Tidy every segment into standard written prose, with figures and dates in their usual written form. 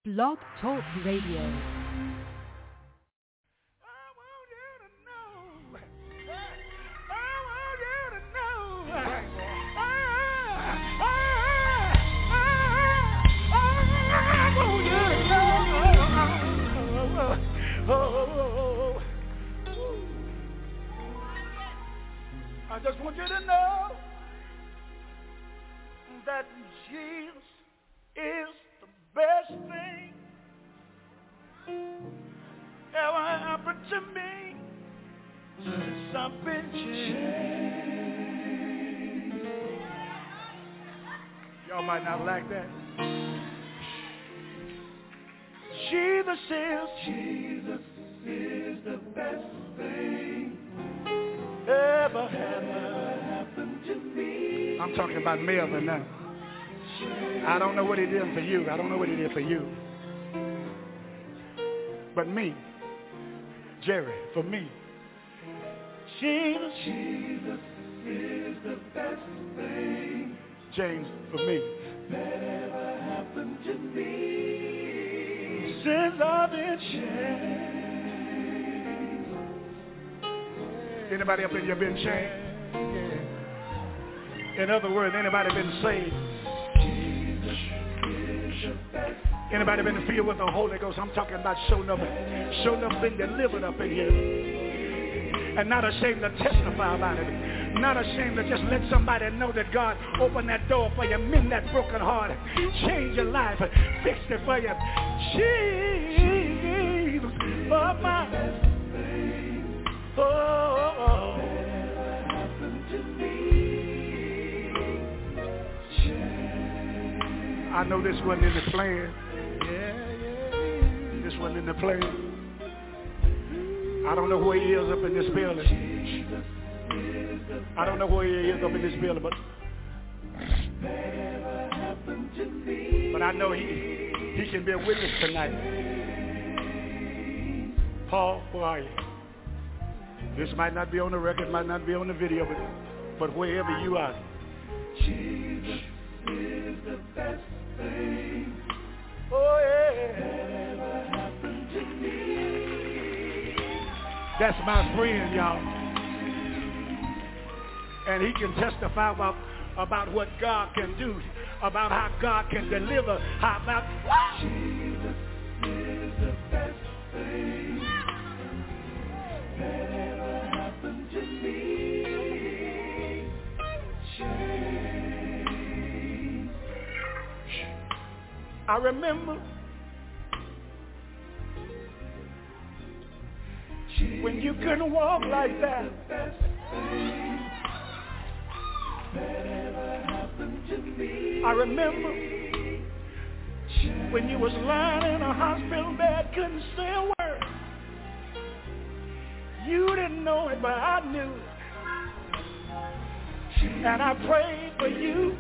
Blog Talk Radio. I just want you to know that Jesus is the best thing ever happened to me since I've been changed. Y'all might not like that. Jesus is the best thing ever happened to me. I'm talking about Melvin now. I don't know what he did for you. I don't know what he did for you. But me, Jerry, for me, Jesus is the best thing. James, for me, that ever happened to me since I've been changed. Anybody up in here been changed? In other words, anybody been saved? Anybody been filled with the Holy Ghost? I'm talking about showing up, been delivered up in here. And not ashamed to testify about it. Not ashamed to just let somebody know that God opened that door for you, mend that broken heart, change your life, fix it for you. Jesus, for my I know this wasn't in the plan. This wasn't in the plan. I don't know where he is up in this building. I don't know where he is up in this building, but I know he can be a witness tonight. Paul, where are you? This might not be on the record, might not be on the video, but wherever you are, Jesus is the best thing. Oh yeah, ever happened to me. That's my friend, y'all, and he can testify about what God can do, about how God can deliver, how about Jesus is the best thing. I remember when you couldn't walk like that. I remember when you was lying in a hospital bed, couldn't say a word. You didn't know it, but I knew it. And I prayed for you.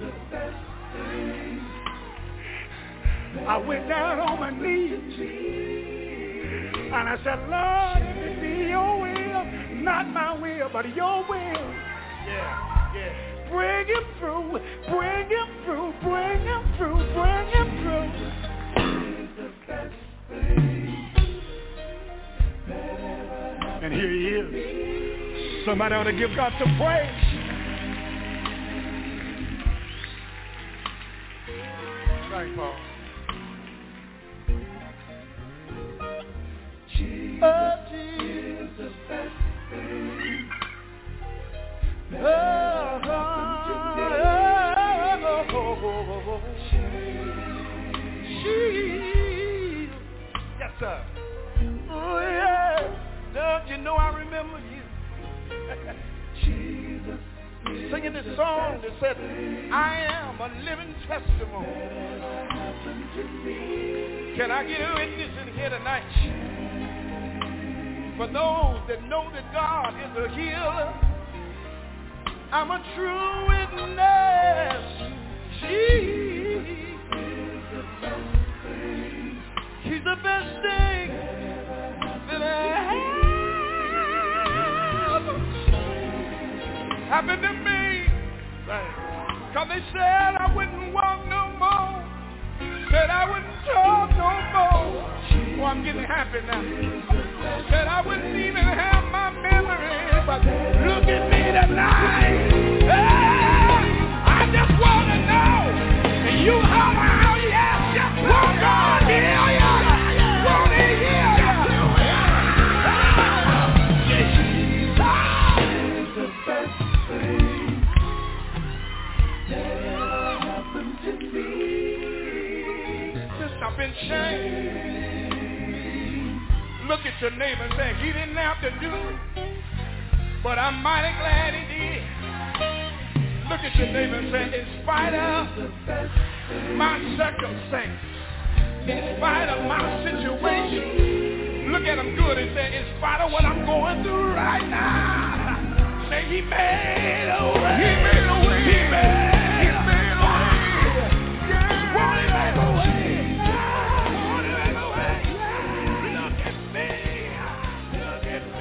I went down on my knees and I said, Lord, if it be your will, not my will, but your will. Yeah. Bring him through, bring him through, bring him through, bring him through. And here he is. Somebody ought to give God some praise. Thank Paul. Oh, Jesus, best thing. Yes, sir. Oh, yeah. Don't you know I remember you? Jesus. Singing this song that said, I am a living testimony. Can I get a witness in here tonight? For those that know that God is a healer, I'm a true witness. He's the best thing that I have happened to me. Cause they said I wouldn't walk no more, said I wouldn't talk no more. I'm getting happy now. Said I wouldn't even have my memory, but look at me tonight. I just want to know. And you holler out, yes, won't God heal you? Won't he heal you? Jesus is the best thing that happened to me. Since I've been changed. Look at your neighbor and say, he didn't have to do it, but I'm mighty glad he did. Look at your neighbor and say, in spite of my circumstance, in spite of my situation, look at him good and say, in spite of what I'm going through right now, say he made a way. He made a way. He made a way. Yeah. Won't he make a way? Won't he make a way? Look at me. Look at me.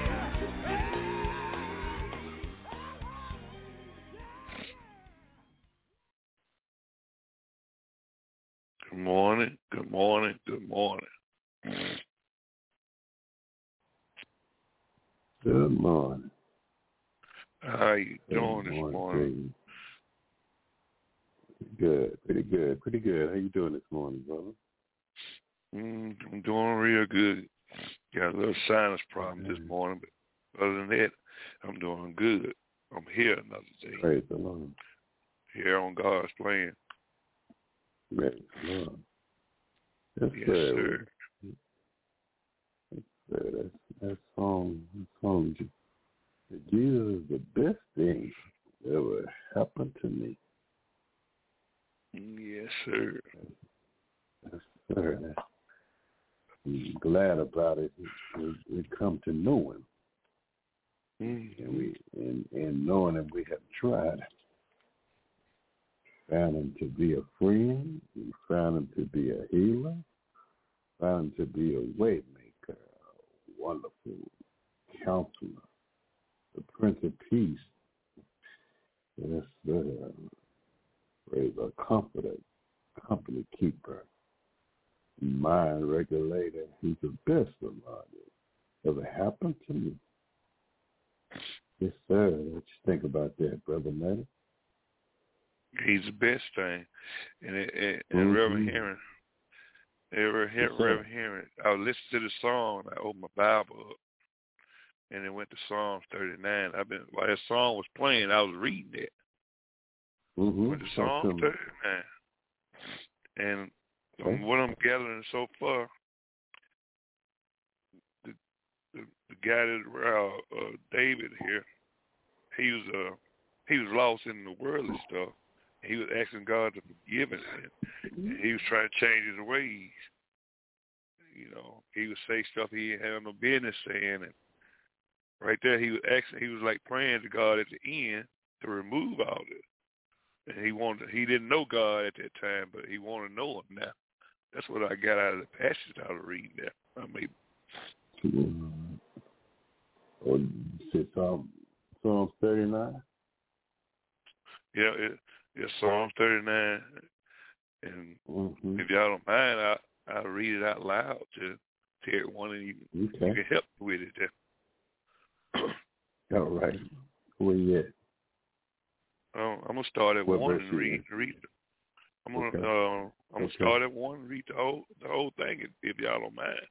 Good morning, good morning, good morning. Good morning. How you doing this morning? Good, pretty good. How you doing this morning, brother? I'm doing real good. Got a little sinus problem this morning, but other than that, I'm doing good. I'm here another day. Praise the Lord. Here on God's plan. Praise the Lord. Yes, sir. That song, Jesus is the best thing that ever happened to me. Yes, sir. Yes, sir. I'm glad about it. We come to know him. And knowing him, we have tried. Found him to be a friend. We found him to be a healer. Found him to be a way maker, a wonderful counselor, the Prince of Peace. Yes, sir. Praise a comforter, company keeper, mind regulator. He's the best of all that ever happened to me. Yes, sir. What you think about that, Brother Matty? He's the best thing. And Reverend Henry, I would listen to the song, I opened my Bible up, and it went to Psalms 39. While that song was playing, I was reading it. Went to Psalm 39. And from what I'm gathering so far, the guy that David here, he was lost in the worldly stuff. He was asking God to forgive him, and he was trying to change his ways. You know, he would say stuff he didn't have no business saying, and right there he was like praying to God at the end to remove all this. And he didn't know God at that time, but he wanted to know him now. That's what I got out of the passage I was reading there. Psalms 39? Yeah, it's Psalms 39. And if y'all don't mind, I'll read it out loud to everyone, and you can help with it there. All right. Where you at? I'm gonna start at 1 and read. I'm gonna start at 1 and read the whole thing if y'all don't mind.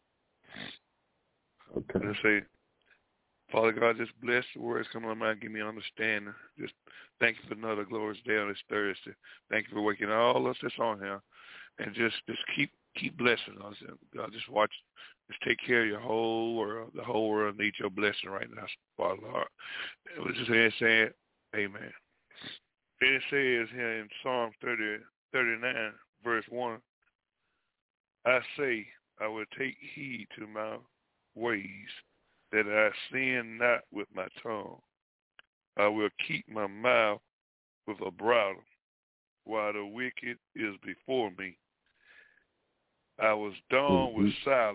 Okay. Let's say, Father God, just bless the words coming to my mind. Give me understanding. Just thank you for another glorious day on this Thursday. Thank you for waking all us that's on here, and just keep blessing us. And God, just take care of your whole world. The whole world needs your blessing right now, Father Lord. It was just saying, Amen. And it says here in Psalm 39, verse 1, I say, I will take heed to my ways, that I sin not with my tongue. I will keep my mouth with a bridle, while the wicked is before me. I was done with silence.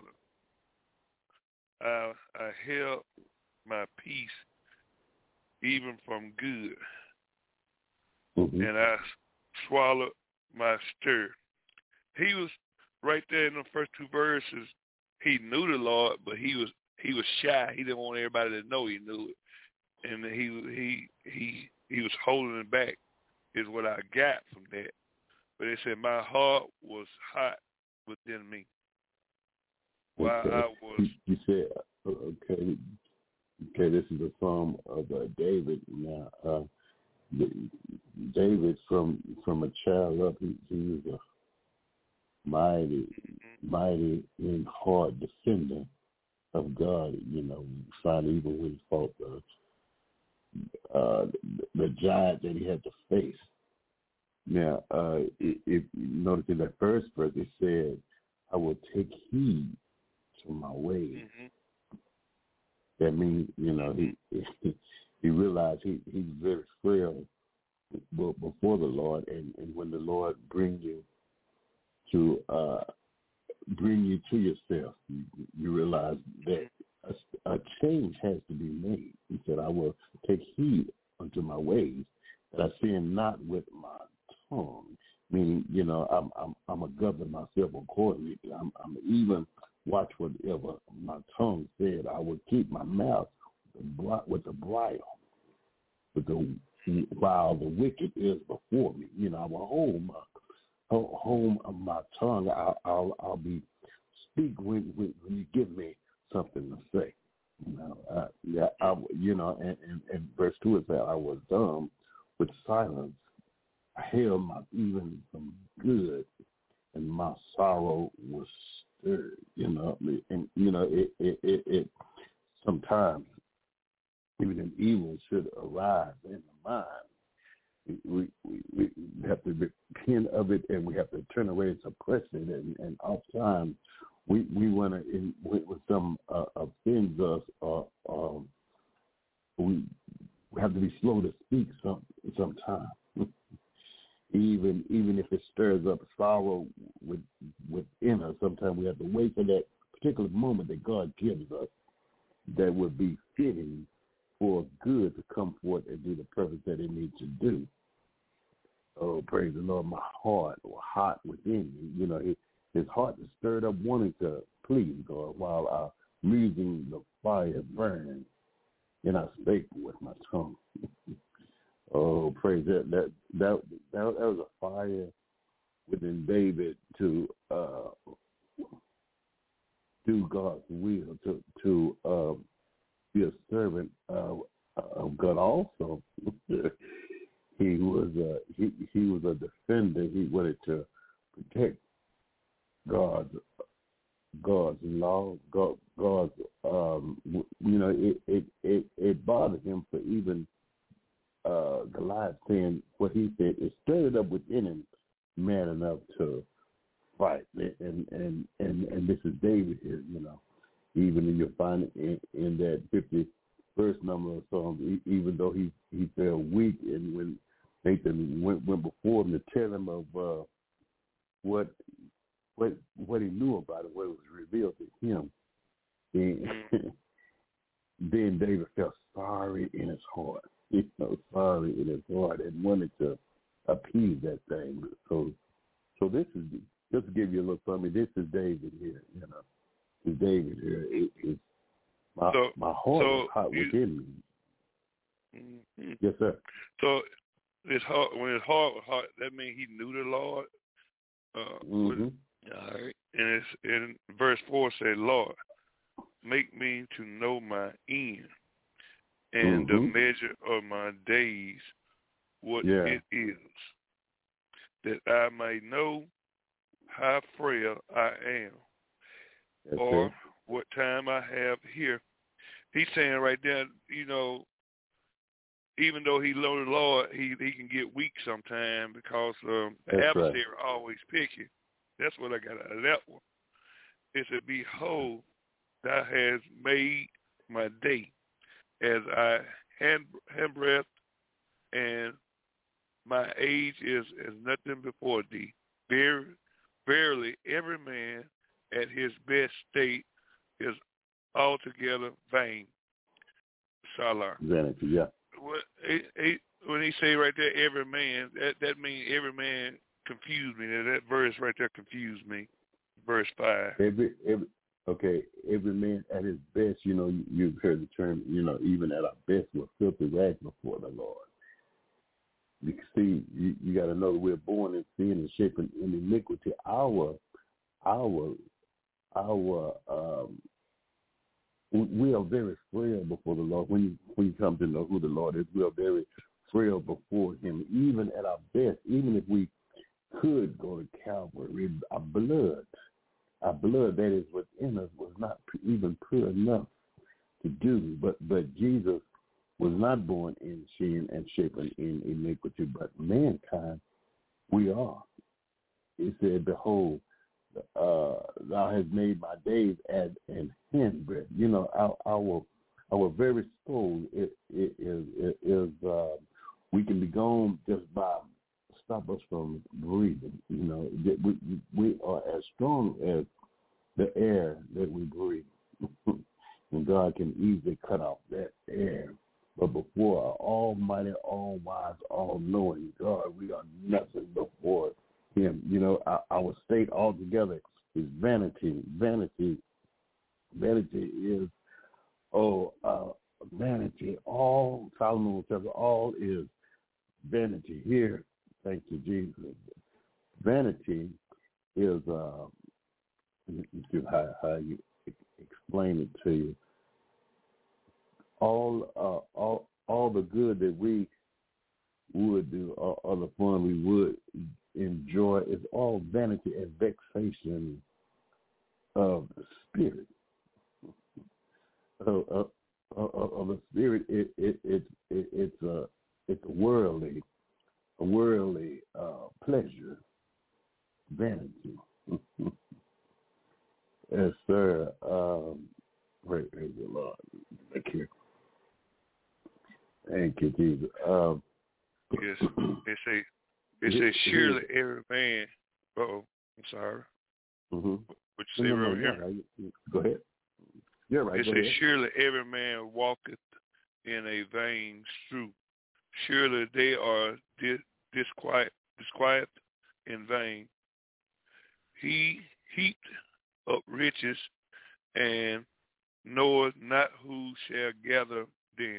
I held my peace even from good, and I swallowed my stir. He was right there in the first two verses. he knew the Lord, but he was shy. He didn't want everybody to know he knew it, and he was holding it back. Is what I got from that. But it said my heart was hot within me. While okay. I was. You said okay. Okay, this is a psalm of David. Now, David from a child up, he was a mighty and hard defender of God. You know, finally, even when he fought the giant that he had to face. Now, if you notice in that first verse, it said, "I will take heed to my ways." Mm-hmm. That means, you know, he realized he's very frail before the Lord, and when the Lord brings you to yourself, you realize that a change has to be made. He said, "I will take heed unto my ways, that I sin not with my tongue." Meaning, you know, I'm a govern myself accordingly. I'm even watch whatever my tongue said. I will keep my mouth with the bridle, while the wicked is before me. You know, I will hold my tongue. I'll be speak when you give me something to say. You know, and verse 2 is that I was dumb with silence. I held my even some good, and my sorrow was stirred. You know, and you know it sometimes even an evil should arise in the mind. We have to repent of it, and we have to turn away and suppress it. And oftentimes we want to, when some offends us, we have to be slow to speak sometimes. Even if it stirs up sorrow within us, sometimes we have to wait for that particular moment that God gives us that would be fitting for good to come forth and do the purpose that it needs to do. Oh, praise the Lord. My heart was hot within me. You know, his heart is stirred up wanting to please God while our musing the fire burning, and I spake with my tongue. Oh, praise that was a fire within David to do God's will, to be a servant of God. Also, he was a defender. He wanted to protect God's law. God's you know, it bothered him for even Goliath saying what he said. It stirred up within him man enough to fight. And this is David here, you know. Even in your find in that 51st number of Psalms, even though he felt weak, and when Nathan went before him to tell him of what he knew about it, what was revealed to him, then David felt sorry in his heart. Sorry in his heart, and wanted to appease that thing. So this is, just to give you a little something, this is David here, you know. This is David here. My heart is hot within me. Mm-hmm. Yes, sir. So his heart, when his heart was hot, that means he knew the Lord. Mm-hmm. All right. And it's in verse 4 said, "Lord, make me to know my end, and the measure of my days, what it is, that I may know how frail I am, or what time I have here." He's saying right there, you know, even though he loved the Lord, he can get weak sometimes because the adversary always picky. That's what I got out of that one. It said, "Behold, thou hast made my day, as I hand breath, and my age is as nothing before thee. Verily, every man at his best state is altogether vain." Salah. Vanity, yeah. When he say right there, every man, that means every man confused me. That verse right there confused me. Verse 5. Okay, every man at his best, you've heard the term, even at our best, we're filthy rags before the Lord. You see, you got to know that we're born in sin and shaping in iniquity. We are very frail before the Lord. When you come to know who the Lord is, we are very frail before him. Even at our best, even if we could go to Calvary, our blood that is within us was not even pure enough to do. But Jesus was not born in sin and shapen in iniquity, but mankind, we are. He said, behold, thou hast made my days as an handbreadth. Our very soul is we can be gone just by stop us from breathing. We are as strong as the air that we breathe. And God can easily cut off that air. But before our almighty, all-wise, all-knowing God, we are nothing before him. Our state altogether is vanity. Vanity is, vanity. All, Solomon will tell us, all is vanity. Here, thank you, Jesus. Vanity is, let me see how you explain it to you. All the good that we would do, all the fun we would enjoy, is all vanity and vexation of the spirit. Of the spirit, it's a worldly pleasure, vanity. Yes, sir. Praise the Lord. Thank you. Thank you, Jesus. Yes, it say surely every man. I'm sorry. Mm-hmm. What you say, Reverend Henry? Go ahead. You're right. It says, surely every man walketh in a vain street. Surely they are disquiet in vain. He heaped up riches and knoweth not who shall gather them.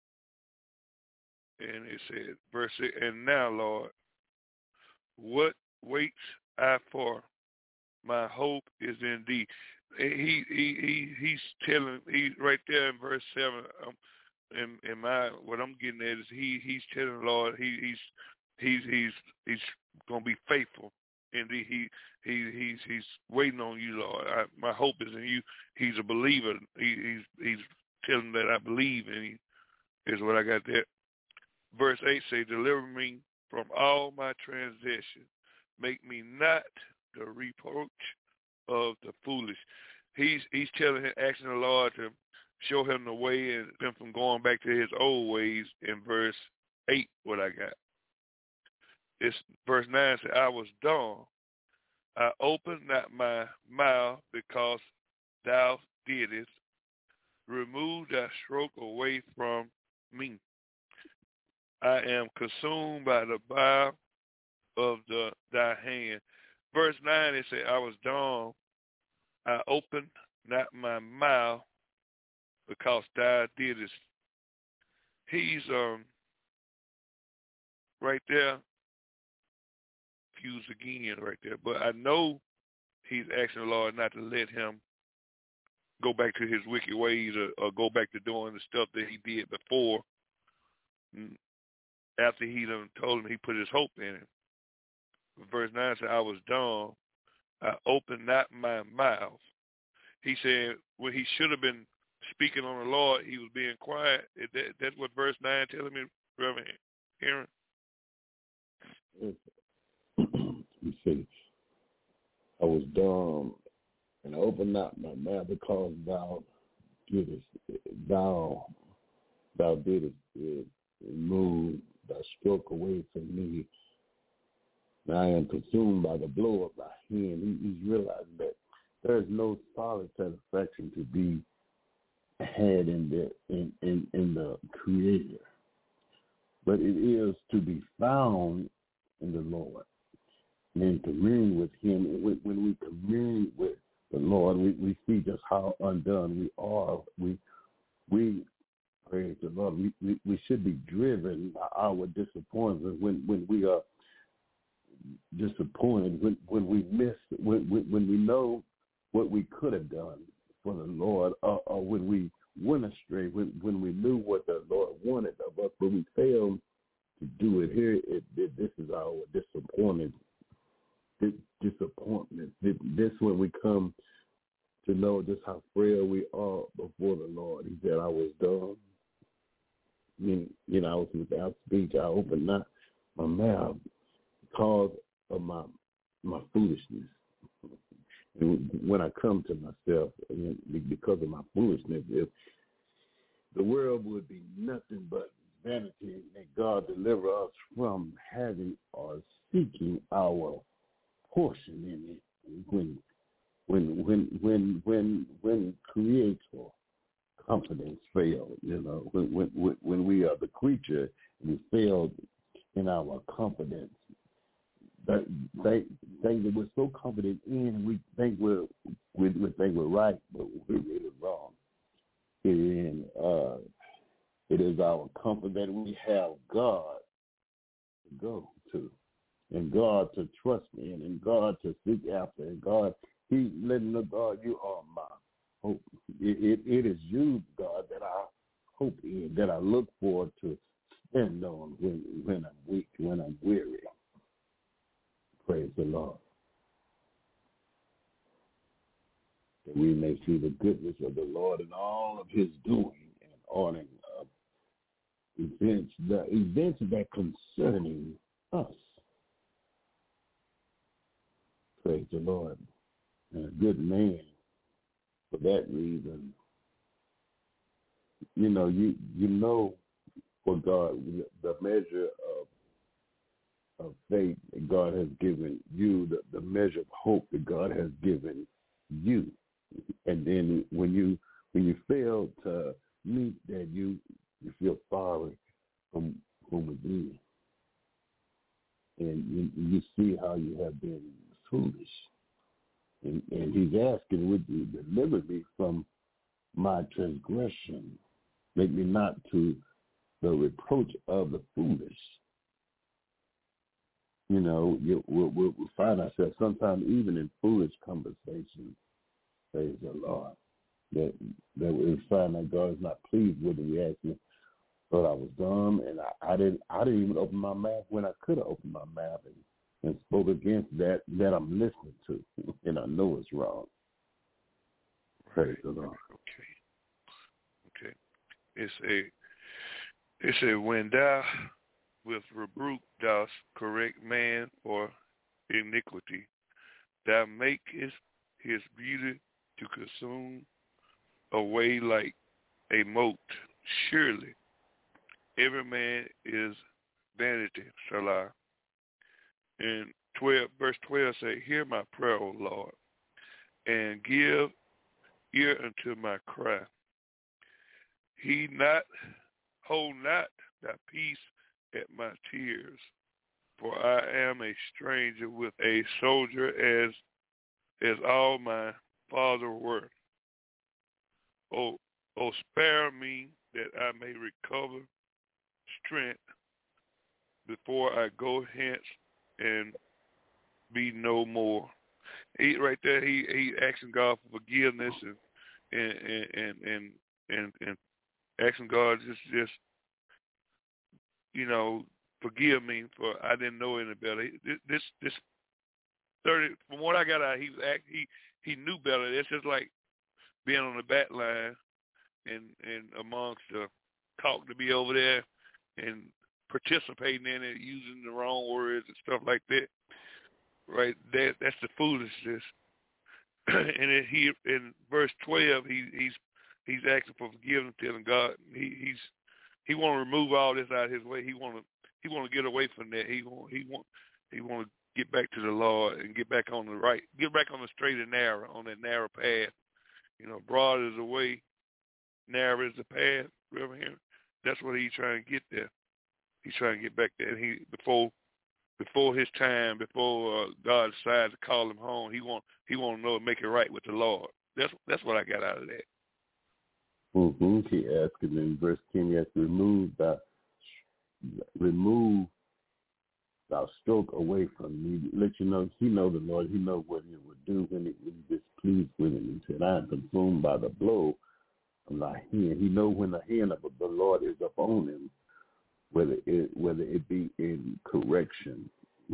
And it said, verse 6, and now, Lord, what waits I for? My hope is in thee. He's telling, right there in verse 7, in my, what I'm getting at is he's telling the Lord he's going to be faithful. And he's waiting on you, Lord. My hope is in you. He's a believer. He's telling that I believe in you, is what I got there. Verse 8 say, deliver me from all my transgressions. Make me not the reproach of the foolish. He's telling him, asking the Lord to show him the way and him from going back to his old ways. In verse 8, what I got. It's verse 9 says, I was dumb. I opened not my mouth because thou didst remove thy stroke away from me. I am consumed by the bow of thy hand. Verse 9, it says, I was dumb. I opened not my mouth because thou didst. He's right there, fused again right there. But I know he's asking the Lord not to let him go back to his wicked ways or go back to doing the stuff that he did before, after he done told him he put his hope in him. Verse 9 said, I was dumb. I opened not my mouth. He said when he should have been speaking on the Lord, he was being quiet. That's what verse 9 telling me, Reverend Aaron. He said, I was dumb and I opened not my mouth because thou didst remove thy stroke away from me. And I am consumed by the blow of thy hand. He's realizing that there is no solid satisfaction to be had in the Creator, but it is to be found in the Lord and commune with Him. When we commune with But Lord, we see just how undone we are. We praise the Lord. We should be driven by our disappointment when we are disappointed, when we miss, when we know what we could have done for the Lord, or when we went astray, when we knew what the Lord wanted of us, but we failed to do it. Here, this is our disappointment. This when we come to know just how frail we are before the Lord. He said, I was dumb. I was without speech. I opened not my mouth because of my foolishness. And when I come to myself, because of my foolishness, if the world would be nothing but vanity, may God deliver us from having or seeking our portion in it. When Creator confidence failed, when we are the creature and we failed in our confidence, that things that we're so confident in, we think we're right, but we're really wrong. It is our comfort that we have God to go to, and God to trust in, and God to seek after, and God, He letting the God, you are my hope. It is you, God, that I hope in, that I look forward to stand on when I'm weak, when I'm weary. Praise the Lord. That we may see the goodness of the Lord in all of His doing and ordering of events that concerning us. Praise the Lord. And a good man, for that reason, you know what God, the measure of faith that God has given you, the measure of hope that God has given you. And then when you fail to meet that, you feel sorry from within. And you see how you have been foolish. And He's asking, would you deliver me from my transgression? Make me not to the reproach of the foolish. We'll find ourselves sometimes even in foolish conversations, praise the Lord, that we find that God is not pleased with the reaction. But I was dumb, and I didn't even open my mouth when I could have opened my mouth and spoke against that I'm listening to, and I know it's wrong. Praise the Lord. Okay. It say when thou with rebuke dost correct man for iniquity, thou makest his beauty to consume away like a mote. Surely every man is vanity, Salah. And verse 12 say, hear my prayer, O Lord, and give ear unto my cry. Hold not thy peace at my tears, for I am a stranger with a soldier as all my father were. O spare me that I may recover strength before I go hence and be no more. He right there, he asking God for forgiveness and asking God just forgive me for I didn't know any better. This 30 from what I got out, he knew better. It's just like being on the back line and amongst the talk to be over there and participating in it, using the wrong words and stuff like that. Right, that's the foolishness. And in verse 12, he's asking for forgiveness, telling God he want to remove all this out of his way. He want to get away from that. He want to get back to the Lord and get back on the straight and narrow, on that narrow path. Broad is the way, narrow is the path. Reverend Henry, that's what he's trying to get there. He's trying to get back there. And before before his time, before God decides to call him home, he want to know and make it right with the Lord. That's what I got out of that. Mm-hmm. He asked him in verse 10, he has to remove thou stroke away from me. Let you know, he know the Lord. He know what he would do when he displeased with him. He said, I am consumed by the blow of thy hand. He know when the hand of the Lord is upon him, whether it be in correction,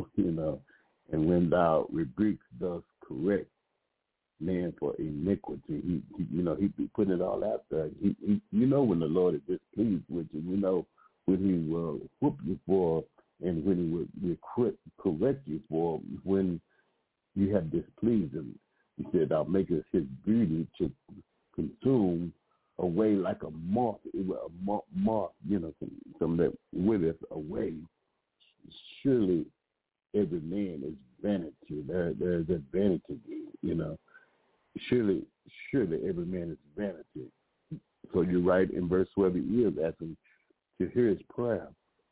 and when thou rebukes does correct man for iniquity, he be putting it all out there. When the Lord is displeased with you, when he will whoop you for, and when he will correct you for when you have displeased him. He said, I'll make it his beauty to consume away like a moth. A moth, some that withers away. Surely every man is vanity. There is a vanity, Surely every man is vanity. So you're right in verse 12, he is asking to hear his prayer.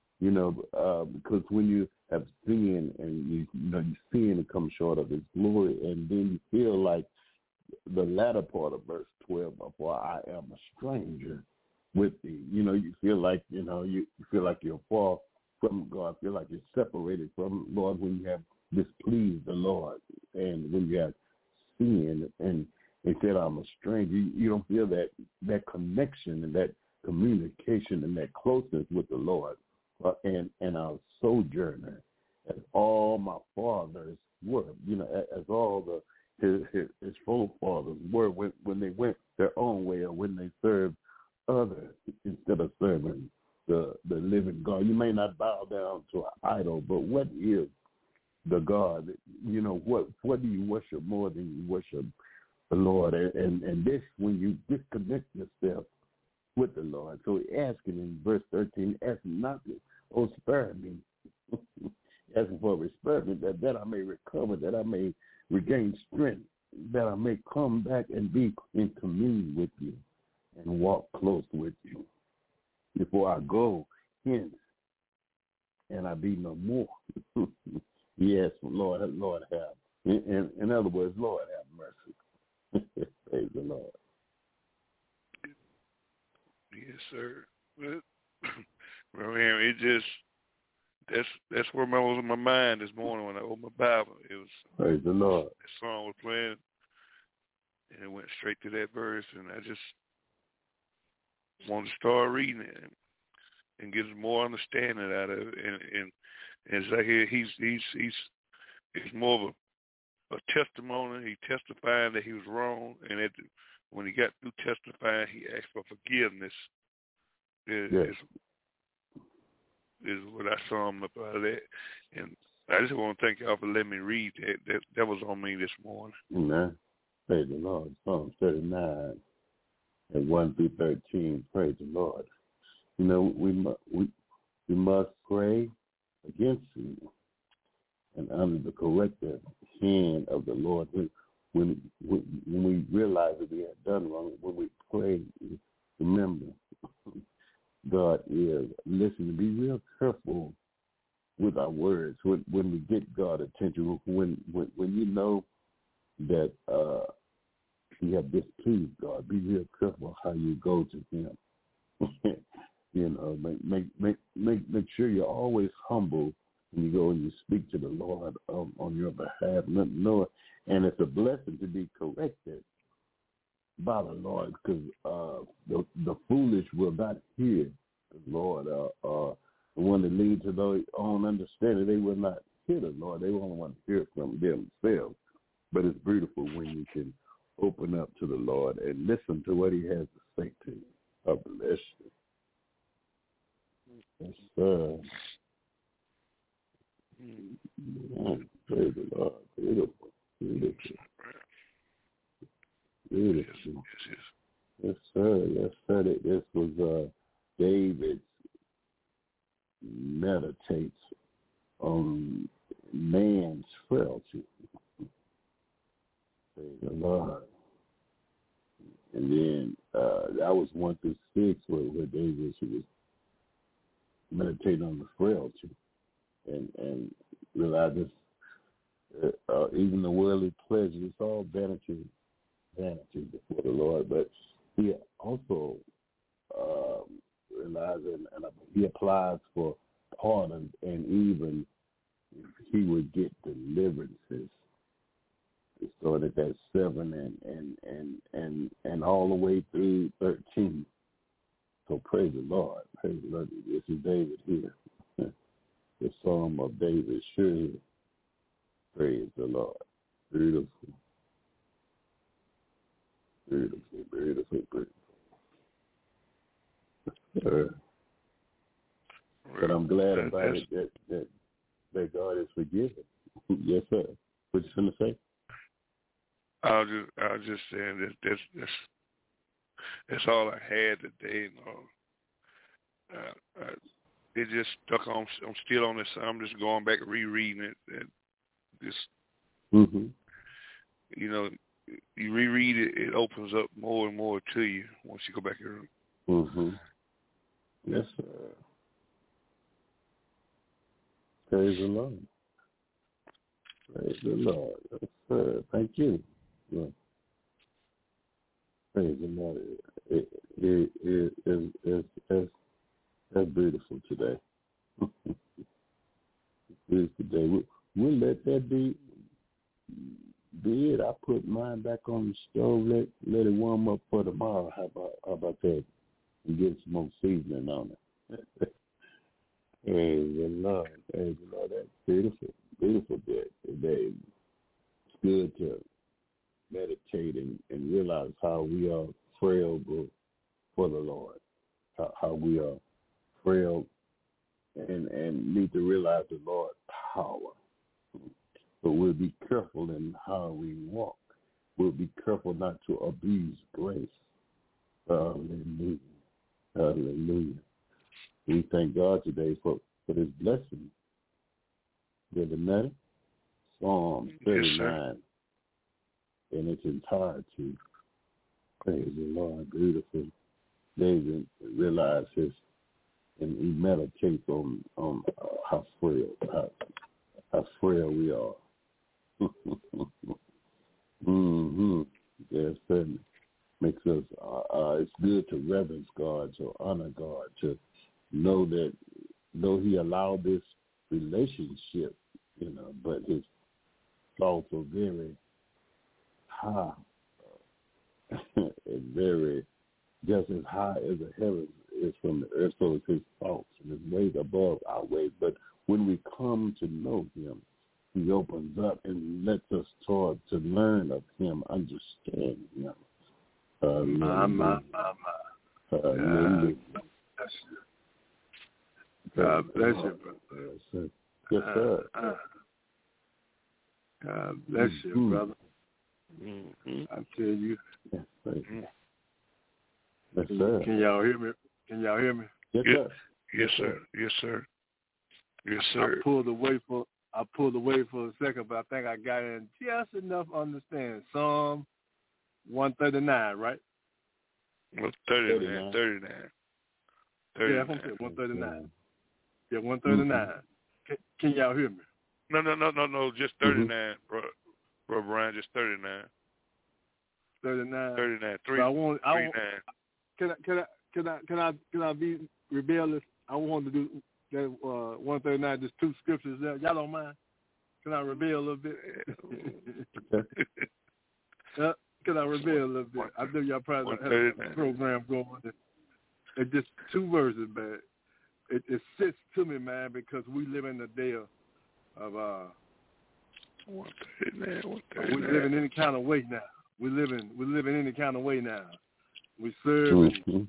Because when you have sinned and you sin and come short of his glory, and then you feel like the latter part of verse 12, for I am a stranger with thee. You feel like you feel like you're far from God. Feel like you're separated from Lord when you have displeased the Lord, and when you have sinned and said I'm a stranger. You don't feel that connection and that communication and that closeness with the Lord. And our sojourner, as all my fathers were, as all his forefathers were when they went their own way, or when they served others instead of serving the living God. You may not bow down to an idol, but what is the God? What do you worship more than you worship the Lord? And this, when you disconnect yourself with the Lord. So asking in verse 13, ask not to, spare me. Asking for spare me, that I may recover, that I may regain strength, that I may come back and be in communion with you and walk close with you before I go hence and I be no more. Yes, Lord have. In other words, Lord have mercy. Praise the Lord. Yes, sir. It just that's where was my mind this morning when I opened my Bible. It was praise the Lord. That song was playing, and it went straight to that verse, and I just wanted to start reading it and get more understanding out of it. And it's like he's more of a testimony. He testifying that he was wrong, and when he got through testifying, he asked for forgiveness. Is what I saw him up out of that. And I just want to thank y'all for letting me read that. That was on me this morning. Amen. Praise the Lord. Psalm 39 and 1 through 13. Praise the Lord. We must pray against sin and under the corrective hand of the Lord. When we realize that we have done wrong, when we pray, remember, God is listening. Be real careful with our words when we get God's attention. When you know that you have displeased God, be real careful how you go to Him. Make sure you're always humble when you go and you speak to the Lord on your behalf. And it's a blessing to be corrected by the Lord, because the foolish will not hear the Lord. The one that leads to their own understanding, they will not hear the Lord. They won't want to hear from themselves. But it's beautiful when you can open up to the Lord and listen to what He has to say to you. God bless you. Yes, sir. Praise the Lord. Beautiful. Beautiful. Yes, sir. Yes, sir. This was David meditates on man's frailty. Praise the Lord. And then that was 1 through 6 where David was meditating on the frailty. and realize this. Even the worldly pleasure, it's all vanity before the Lord. But he also realizes, and he applies for pardon, and even he would get deliverances. It started at 7 and all the way through 13. So praise the Lord. Praise the Lord. This is David here. The Psalm of David, sure. Praise the Lord. Beautiful. Beautiful, beautiful, beautiful. But I'm glad about it that God is forgiven. Yes, sir. What you going to say? I was just saying that's all I had today. It just stuck on. I'm still on this. I'm just going back and rereading it. And just, you know, you reread it, it opens up more and more to you once you go back and Yes, sir. Praise the Lord. Praise the Lord. Yes, sir. Thank you. Yeah. Praise the Lord. That's beautiful today. Beautiful day. We'll let that be it. I put mine back on the stove. Let it warm up for tomorrow. How about that? And get some more seasoning on it. Praise the Lord. Praise the Lord. That's beautiful. Beautiful day today. It's good to meditate and realize how we are frail for the Lord. How we are frail and need to realize the Lord's power. But we'll be careful in how we walk. We'll be careful not to abuse grace. Hallelujah. Hallelujah. We thank God today for this blessing. Brother Nettie, Psalm 39 in its entirety. Praise the Lord. Beautiful. David realizes and he meditates on how frail we are. Yes, certainly makes us. It's good to reverence God, to honor God, to know that though He allowed this relationship, but His thoughts are very high, and very just as high as the heavens is from the earth. So is His thoughts, and His ways above our ways. But when we come to know Him, He opens up and lets us to learn of Him, understand Him. Hallelujah. God bless you, brother. Yes, sir. God bless you, brother. I tell you. Yes, yes, sir. Can y'all hear me? Yes, sir. Yes, sir. Yes, sir. Yes, sir. I pulled away for a second, but I think I got in just enough to understand. Psalm 139, right? Well, 39. Yeah, I'm going to say 139. Yeah, 139. Can y'all hear me? No. Just 39, bro, Brian. Just 39. 39. 39. Can I be rebellious? I want to do that 139. Just 2 scriptures there. Y'all don't mind? Can I rebel a little bit? Can I rebel a little bit? I know y'all probably have a program going. It's just 2 verses, man. It sits to me, man, because we live in the day of 139. we live in any kind of way now. We live in any kind of way now. We serving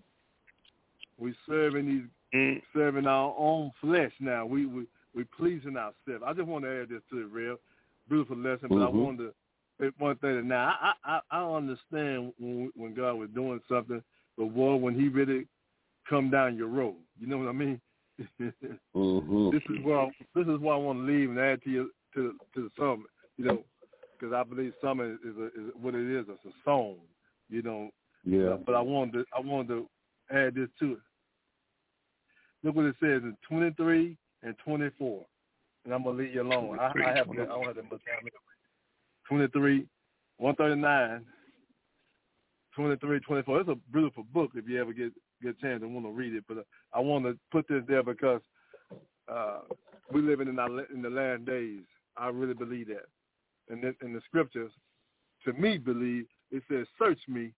serving our own flesh now. We pleasing ourselves. I just want to add this to the real beautiful lesson, but I wanted to say one thing. Now I understand when God was doing something, but when He really come down your road, you know what I mean? This is why I want to leave and add to the song, because I believe summer is what it is. It's a song, Yeah. But I wanted to add this to it. Look what it says in 23 and 24. and I'm going to leave you alone. I don't have that much time. 23, 139, 23, 24. It's a beautiful book if you ever get a chance and want to read it. But I want to put this there because we living in the last days. I really believe that. And in the scriptures, to me, believe, it says, search me,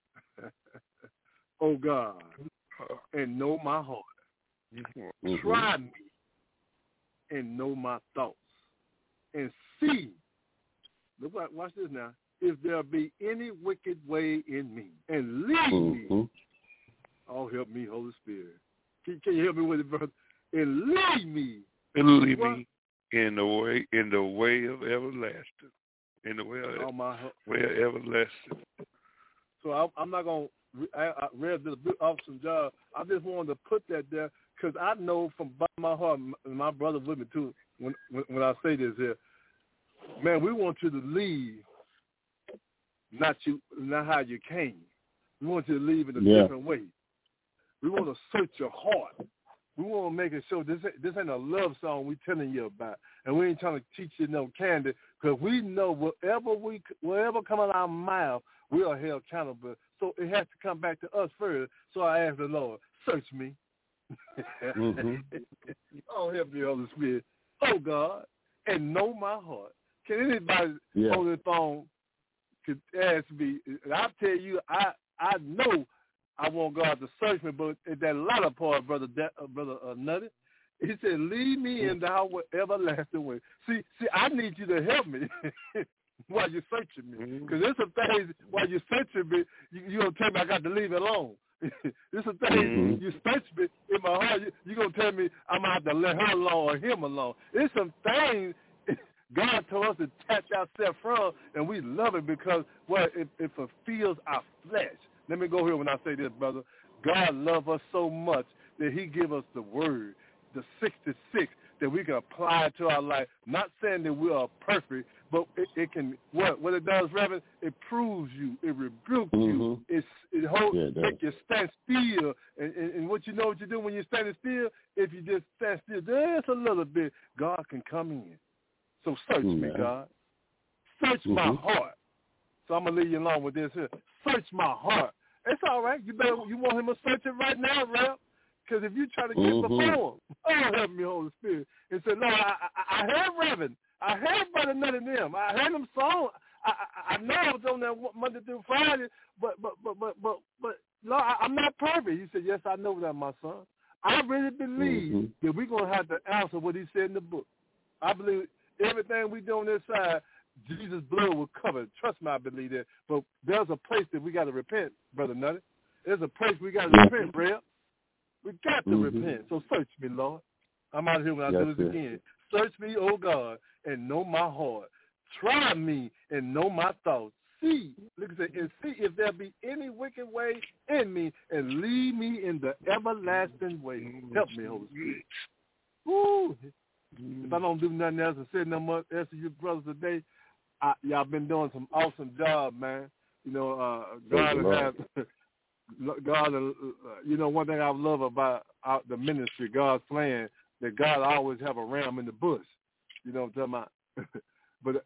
oh God, and know my heart. Mm-hmm. Try me and know my thoughts. And see, watch this now, if there be any wicked way in me, and lead me. Oh, help me, Holy Spirit. Can you help me with it, brother? And lead me. And lead me in the way of everlasting. In the way of everlasting. So I'm not going to, I read this awesome job. I just wanted to put that there because I know from my heart, and my brother with me too, when I say this here, man, we want you to leave, not how you came. We want you to leave in a different way. We want to search your heart. We want to make it so this ain't a love song we telling you about, and we ain't trying to teach you no candy, because we know whatever come out of our mouth, we are held accountable. So it has to come back to us first. So I ask the Lord, search me. Oh, help me, Holy Spirit. Oh, God, and know my heart. Can anybody on the phone could ask me? And I tell you, I know I want God to search me, but in that latter part, brother Nutty, he said, lead me in the everlasting way. See, I need you to help me while you're searching me. Because there's some things while you're searching me, you're going to tell me I got to leave it alone. There's some things you search me in my heart, you're going to tell me I'm going to have to let her alone or him alone. There's some things God told us to detach ourselves from, and we love it because it fulfills our flesh. Let me go here when I say this, brother. God loves us so much that he give us the word, the 66, that we can apply to our life. Not saying that we are perfect, but it can, what it does, Reverend, it proves you, it rebukes you, it makes you stand still. And what you know what you do when you're standing still? If you just stand still just a little bit, God can come in. So search me, God. Search my heart. So I'm going to leave you alone with this here. Search my heart. It's all right. You want him to search it right now, Rep? Because if you try to get before him, oh, help me, Holy Spirit. And say, no, I heard Reverend. I heard Brother Nut and them. I heard them song. I know I was on there Monday through Friday, but Lord, I'm not perfect. He said, yes, I know that, my son. I really believe that we're going to have to answer what he said in the book. I believe everything we do on this side, Jesus' blood will cover it. Trust me, I believe that. But there's a place that we got to repent, Brother Nutty. there's a place we got to repent, Rev. We got to repent. So search me, Lord. I'm out of here when I do this again. Search me, oh God, and know my heart. Try me and know my thoughts. See, look at it, and see if there be any wicked way in me, and lead me in the everlasting way. Help me, Holy Spirit. Woo. If I don't do nothing else and say nothing else to you brothers today, y'all been doing some awesome job, man. You know, God has, you know, one thing I love about the ministry, God's plan, that God always have a ram in the bush. You know what I'm talking about? But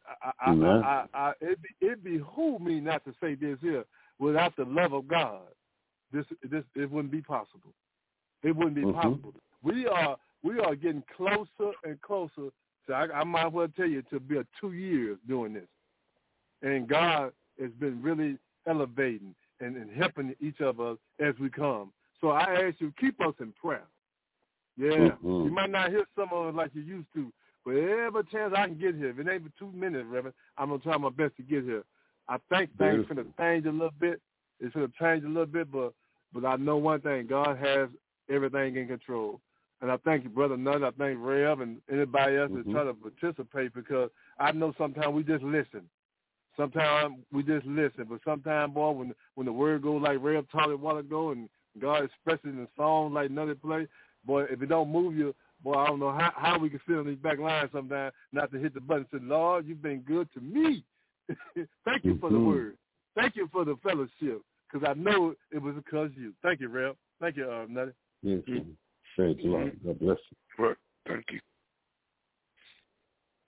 it behoove me not to say this here. Without the love of God, it wouldn't be possible. It wouldn't be possible. We are getting closer and closer. So I might as well tell you to be 2 years doing this, and God has been really elevating and helping each of us as we come. So I ask you, keep us in prayer. Yeah, you might not hear some of it like you used to, but every chance I can get here, if it ain't for 2 minutes, Reverend, I'm going to try my best to get here. I think things are going to change a little bit. It's going to change a little bit, but I know one thing. God has everything in control. And I thank you, Brother Nutt. I thank Rev and anybody else that try to participate, because I know sometimes we just listen. Sometimes we just listen. But sometimes, boy, when the word goes like Rev taught it a while ago and God expresses it in songs like Nutty play, boy, if it don't move you, boy, I don't know how we can sit on these back lines sometimes not to hit the button and say, Lord, you've been good to me. Thank you for the word. Thank you for the fellowship, because I know it was because of you. Thank you, Rev. Thank you, Nutty. Yes, Thank you, Lord. God bless you. Right. Thank you.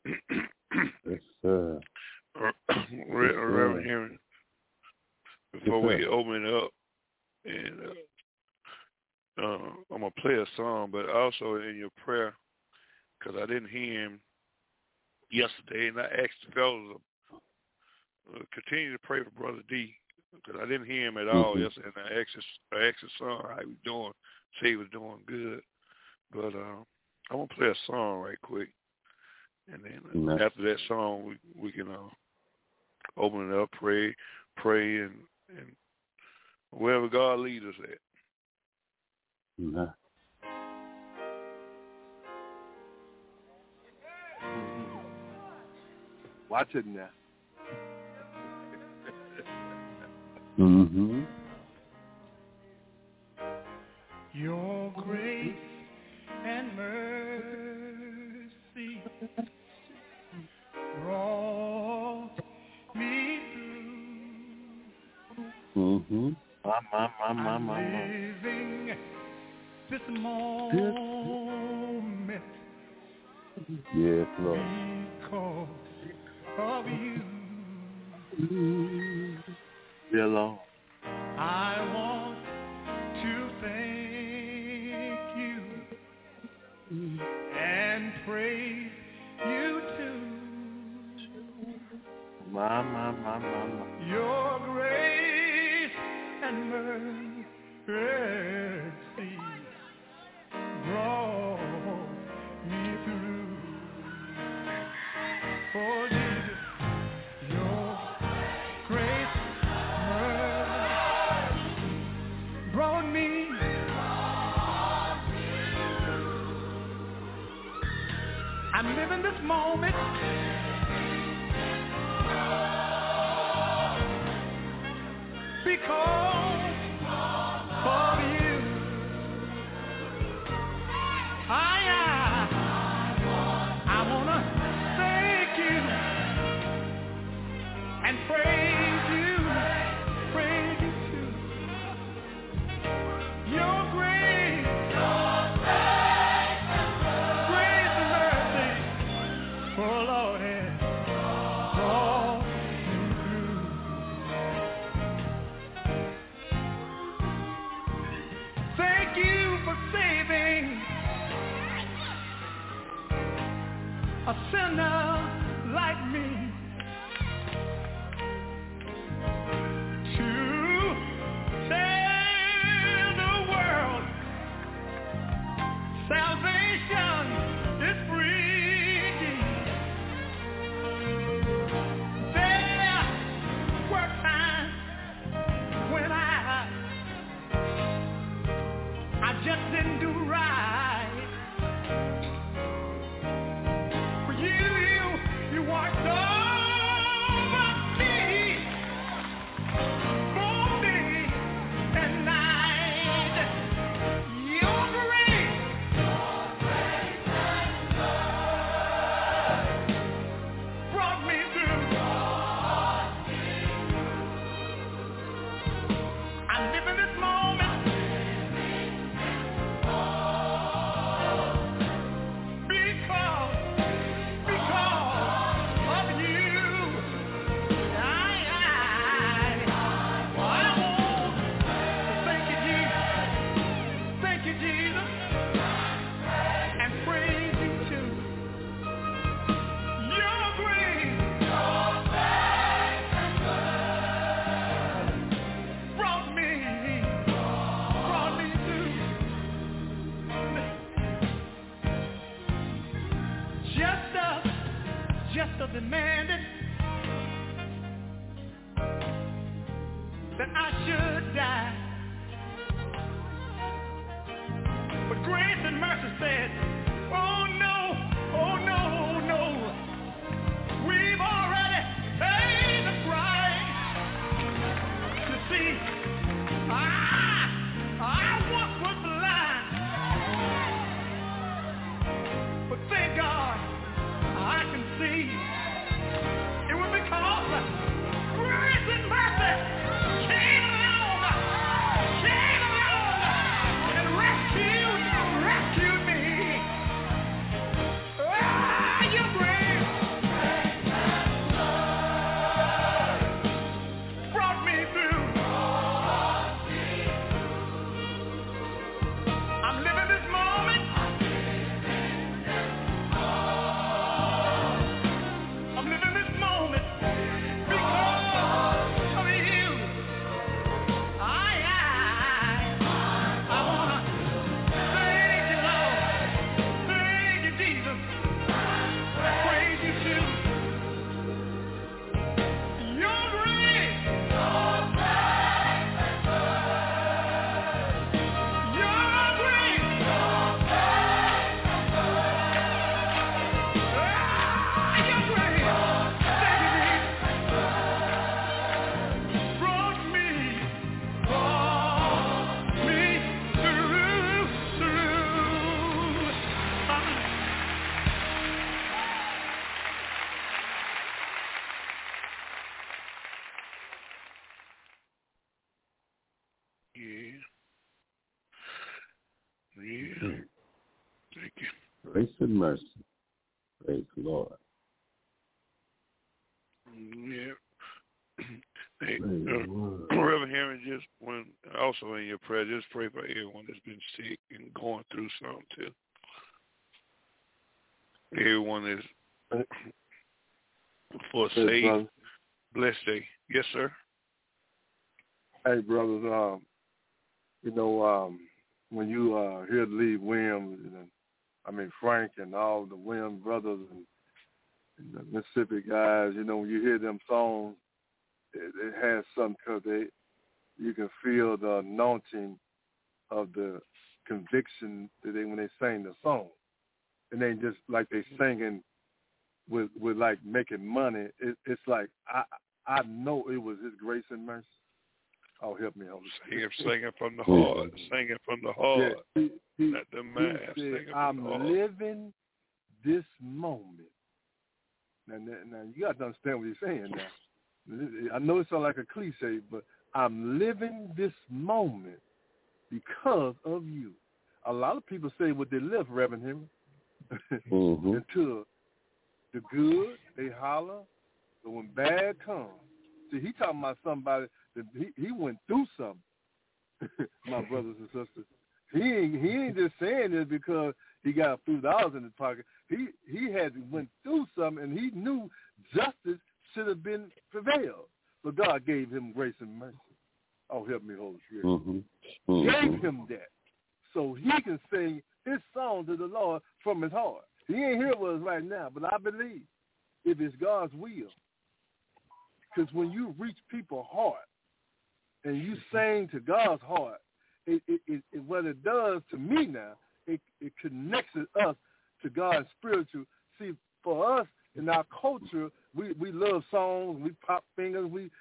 Yes, sir. Reverend Henry, before we open it up, and I'm going to play a song, but also in your prayer, because I didn't hear him yesterday, and I asked the fellows to continue to pray for Brother D, because I didn't hear him at all yesterday, and I asked his son how he was doing, say he was doing good, but I'm going to play a song right quick, and then after that song, we can open it up, pray, and wherever God leads us at. Watch it now. Your grace and mercy brought me through. I'm living this moment. Yes, Lord. Because of you. Dear Lord. I want to thank you and praise you too. Your grace and mercy brought me through. Oh, Jesus, your grace brought me. I'm living this moment because of you. I want to thank you and praise you too. Your grace and mercy, oh Lord, has brought me through. Thank you for saving a sinner like me. Salvation is free. There were times when I just didn't do right. But you watched over me, for day and night. Your grace brought me through. I'm living this moment because of you. I want to thank you, Jesus. Thank you, Jesus, and praise you too. Your grace brought me through. Just demanded that I should die, but grace and mercy said, oh no, we've already paid the price. You see, I once was blind, but thank God I can see. It was because grace and mercy came along and rescued me. Thank you. Grace and mercy. Praise the Lord. Yeah. Hey, Reverend Henry, just also in your prayer, just pray for everyone that's been sick and going through something too. Everyone is for a safe, blessed day. Yes, sir. Hey, brothers. When you hear Lee Williams, Frank and all the Williams brothers and the Mississippi guys, when you hear them songs, it has something because you can feel the anointing of the conviction that when they sing the song. And they just like they singing with like making money. It's like I know it was His grace and mercy. Oh, help me, Holy Spirit. Singing from the heart. Singing from the heart. Yeah, not the mask. He said, I'm living this moment. Now, you got to understand what he's saying now. I know it sounds like a cliche, but I'm living this moment because of you. A lot of people say what they live, Reverend Henry. Until the good, they holler, but when bad comes. See, he talking about somebody that he went through something, my brothers and sisters. He ain't just saying this because he got a few dollars in his pocket. He had went through something, and he knew justice should have been prevailed. But God gave him grace and mercy. Oh, help me, Holy Spirit. Gave him that so he can sing his song to the Lord from his heart. He ain't here with us right now, but I believe if it's God's will, because when you reach people's heart and you sing to God's heart, what it does to me now, it connects us to God's spiritual. See, for us in our culture, we love songs, we pop fingers, we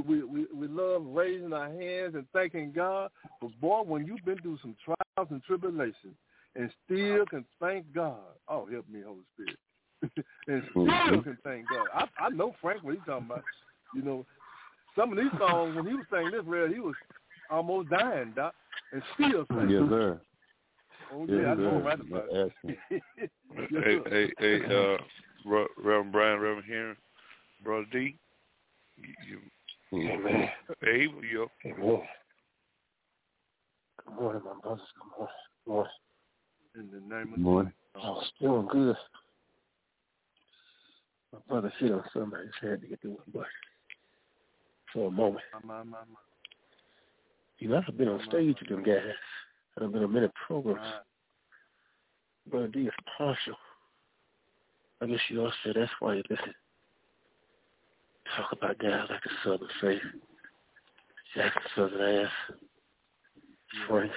love raising our hands and thanking God. But boy, when you've been through some trials and tribulations and still can thank God, oh, help me, Holy Spirit, and still can thank God. I know Frank what he's talking about. Some of these songs, when he was saying this, he was almost dying, Doc, and still saying. Yes, sir. Oh, yeah, I know right about it. Hey, Reverend Brian, Reverend Henry, Brother D. Amen. Hey, yo. Amen. Good morning, my brothers. Good morning. In the name of morning. I was feeling good. My brother hit on something. I just had to get through it, but for a moment. I've been on stage with them guys. I've been on many programs. Brother D is partial. I guess you all said that's why you listen. Talk about guys like the Southern Faith, Jackson Southern Ass, Frank.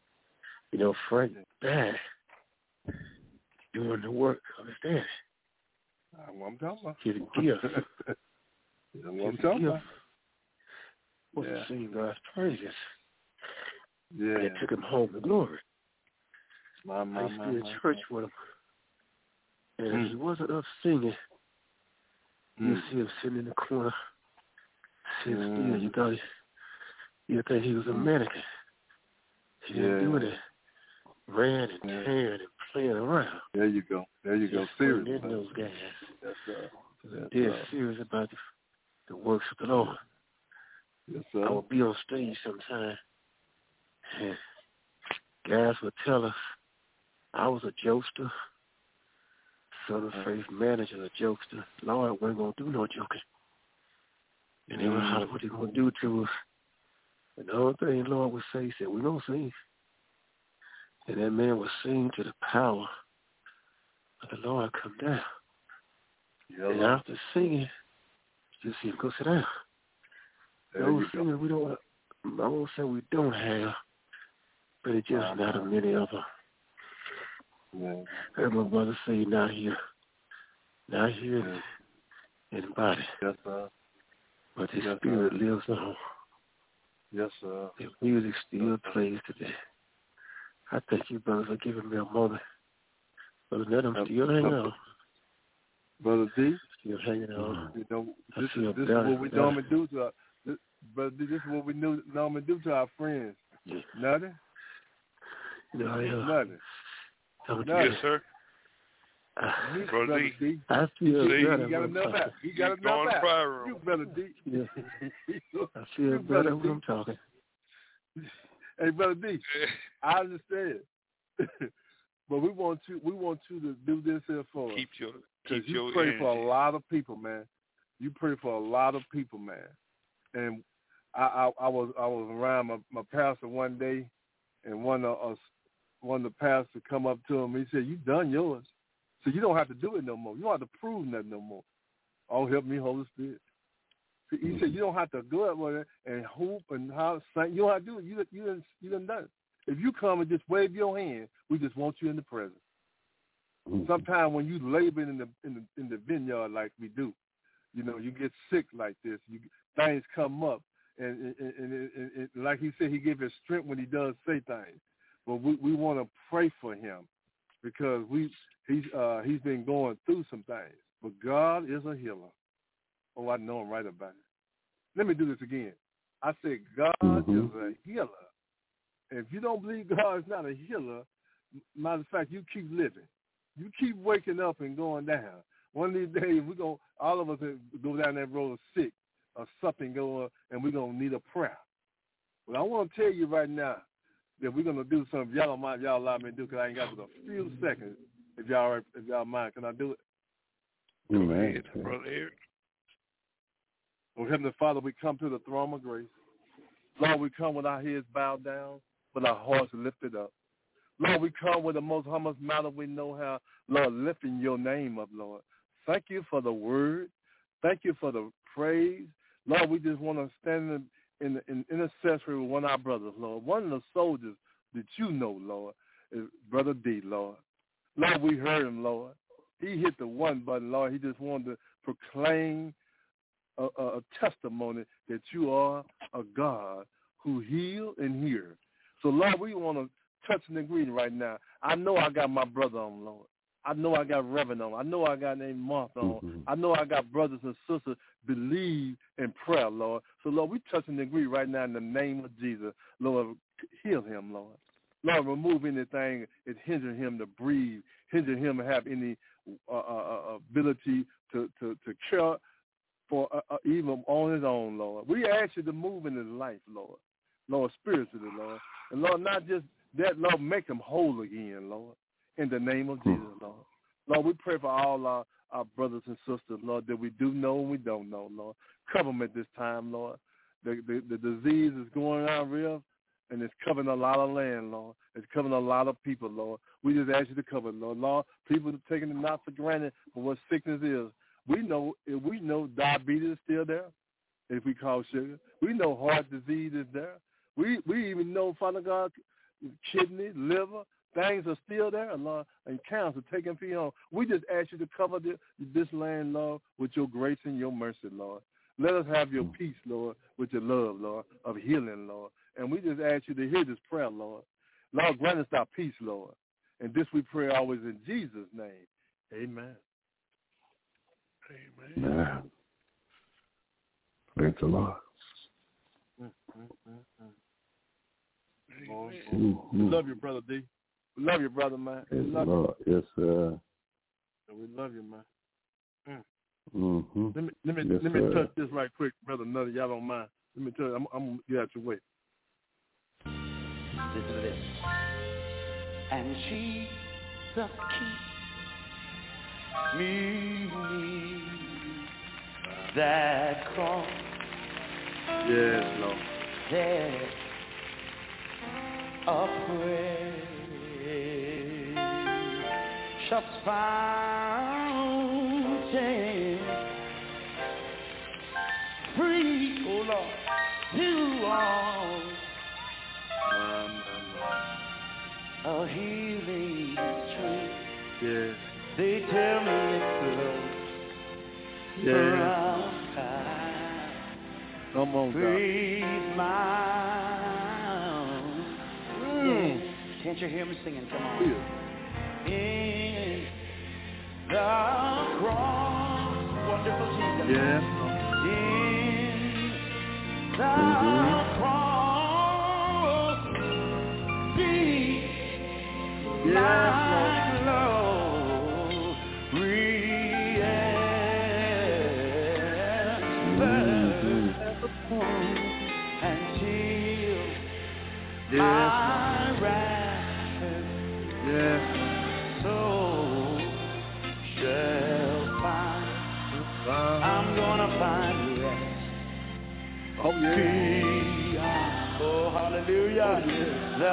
Frank died doing the work of his daddy. That's what I'm talking about. His gift. That's what I'm talking about. Was to sing God's praises. Yeah. And it took him home to glory. I used to be in church with him. And if he wasn't up singing, you see him sitting in the corner, sitting still. You think he was a mannequin. He didn't do it. Ran and tearing and playing around. There you go. Serious. Those guys. Yes, sir. They're serious about the works of the Lord. Yes, sir. I would be on stage sometime, and guys would tell us I was a jokester, Southern Faith manager, a jokester. Lord, we ain't going to do no joking. And they would holler what they going to do to us. And the only thing the Lord would say, he said, we're going to sing. And that man would sing to the power of the Lord come down. Yellow. And after singing, you see him go sit down. Those singers we don't, I won't say we don't have, but it's just not a many of them. Yeah. Heard my brother say, not here in the body. Yes, sir. But the spirit lives on. Yes, sir. The music still plays today. I thank you, brothers, for giving me a moment. Brother Ned, I'm still hanging on. Brother D? Still hanging on. This is what we normally do to our, Brother D, this is what we normally do to our friends. Yeah. Nothing? Nothing. Yes, sir. Brother D. I feel better. You got enough out. You got enough out. You Brother D. Yeah. I feel better when I'm talking. Hey, Brother D, I understand. But we want you to do this here for us. Because you pray energy. for a lot of people, man. You pray for a lot of people, man. And I was around my pastor one day, and one of the pastors come up to him. He said, "You done yours, so you don't have to do it no more. You don't have to prove nothing no more. Oh, help me, Holy Spirit." He said, "You don't have to go up with it and hoop and how sing. You don't have to do it. You done done it. If you come and just wave your hand, we just want you in the presence." Sometimes when you labor in the vineyard like we do, you get sick like this. Things come up, and like he said, he gave us strength when he does say things. But we want to pray for him because he's been going through some things. But God is a healer. Oh, I know I'm right about it. Let me do this again. I said God is a healer. If you don't believe God is not a healer, matter of fact, you keep living. You keep waking up and going down. One of these days, all of us go down that road sick or something going, and we're going to need a prayer. But I want to tell you right now that we're going to do something y'all allow me to do because I ain't got but a few seconds. If y'all mind, can I do it? Amen. Brother Eric. Oh, Heavenly Father, we come to the throne of grace. Lord, we come with our heads bowed down, with our hearts lifted up. Lord, we come with the most humble manner we know how, Lord, lifting your name up, Lord. Thank you for the word. Thank you for the praise. Lord, we just want to stand in intercessory with one of our brothers, Lord. One of the soldiers that you know, Lord, is Brother D, Lord. Lord, we heard him, Lord. He hit the one button, Lord. He just wanted to proclaim a testimony that you are a God who heal and hear. So, Lord, we want to touch and agree right now. I know I got my brother on, Lord. I know I got Reverend on. I know I got named Martha on. I know I got brothers and sisters believe in prayer, Lord. So, Lord, we touch and agree right now in the name of Jesus. Lord, heal him, Lord. Lord, remove anything that hinders him to breathe, hinder him to have any ability to care for even on his own, Lord. We ask you to move in his life, Lord. Lord, spiritually, Lord. And, Lord, not just that, Lord, make him whole again, Lord, in the name of Jesus, Lord. Lord, we pray for all our brothers and sisters, Lord, that we do know and we don't know, Lord. Cover them at this time, Lord. The disease is going around real, and it's covering a lot of land, Lord. It's covering a lot of people, Lord. We just ask you to cover it, Lord. Lord, people are taking it not for granted for what sickness is. We know diabetes is still there, if we call sugar. We know heart disease is there. We even know, Father God, kidney, liver, things are still there, Lord, and cancer taking feet on. We just ask you to cover this land, Lord, with your grace and your mercy, Lord. Let us have your peace, Lord, with your love, Lord, of healing, Lord. And we just ask you to hear this prayer, Lord. Lord, grant us our peace, Lord. And this we pray always in Jesus' name. Amen. Amen. Praise the Lord. We love you, Brother D. We love you, brother, man. Praise the Lord. Yes, sir. We love you, man. Mm-hmm. Let me touch this right quick, Brother Nutty. Y'all don't mind. Let me tell you, I'm going to get out your way. Listen to this. And Jesus keep me that cross. Yes, Lord. There a prayer shall fountain free, oh Lord, to all a healing tree. Yes. They tell me it's close. Yes. Come on, God. Breathe my Can't you hear me singing? Come on. In the cross, wonderful Jesus. Yes. In the cross, be my my rapture, soul shall find. I'm gonna find rest. Oh yeah. Oh hallelujah. The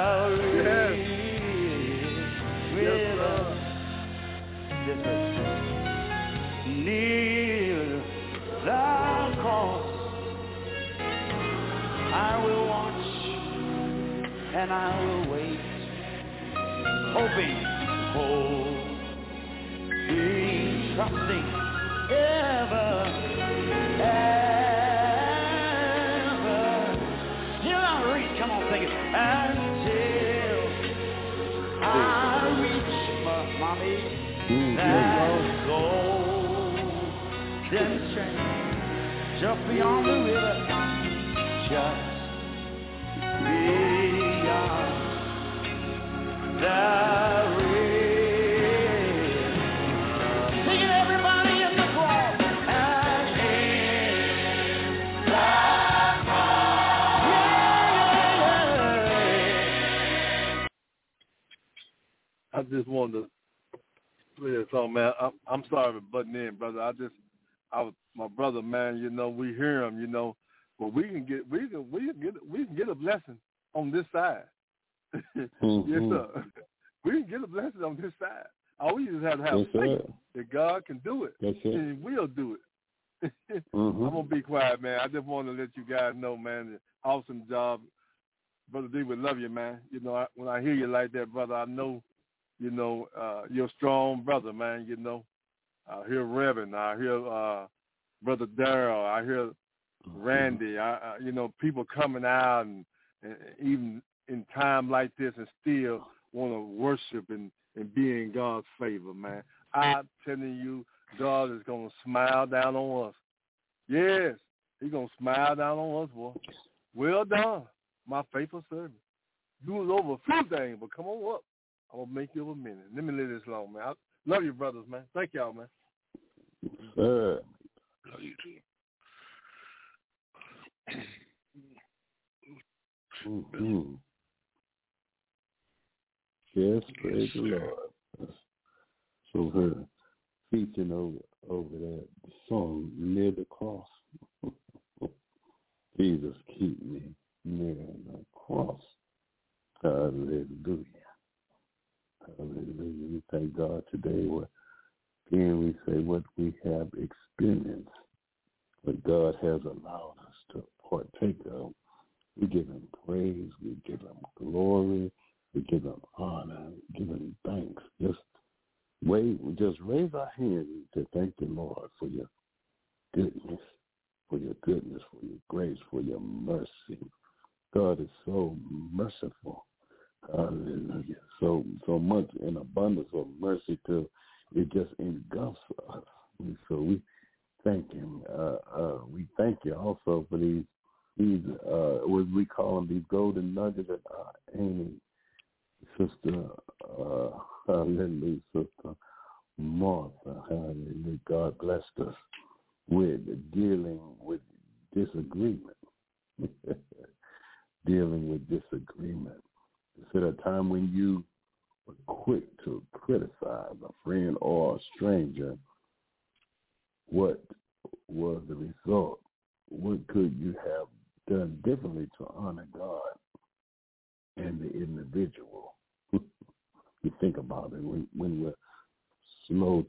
river. Near the cross, I will watch and I will wait, hoping, trusting, ever. Till I reach, come on, sing it. Until I reach, mommy, that golden strand, just beyond the river, just beyond the river. Sing it, everybody in the choir. And in the I just wanted to play that song, man. I'm sorry for butting in, brother. I was my brother, man. You know, we hear him, you know, but we can get a blessing on this side. Mm-hmm. Yes, sir. We can get a blessing on this side. All we just have to have faith that God can do it, and He will do it. I'm gonna be quiet, man. I just want to let you guys know, man. Awesome job, Brother D. We love you, man. You know, when I hear you like that, brother, I know. You know, you're a strong brother, man, you know. I hear Reverend, I hear Brother Darrell, I hear Randy, you know, people coming out and even in time like this and still want to worship and be in God's favor, man. I'm telling you, God is going to smile down on us. Yes, He's going to smile down on us, boy. Well done, my faithful servant. You was over a few things, but come on up. I'm going to make you over a minute. Let me live this long, man. I love you, brothers, man. Thank y'all, man. Love you, too. Mm-hmm. Yes, praise the Lord. So her featuring over that song, Near the Cross. Jesus, keep me near the cross. Hallelujah. Hallelujah. We thank God today. Again, we say what we have experienced, what God has allowed us to partake of. We give Him praise. We give Him glory. We give Him honor. We give Him thanks. Just raise our hands to thank the Lord for your goodness, for your grace, for your mercy. God is so merciful. Hallelujah. So much in abundance of mercy till it just engulfs us. And so we thank Him. We thank you also for these what we call them, these golden nuggets that Amy, Sister, hallelujah, Sister Martha, hallelujah, God blessed us with dealing with disagreement. Dealing with disagreement. It's at a time when you were quick to criticize a friend or a stranger. What was the result? What could you have done differently to honor God and the individual? You think about it when we're slow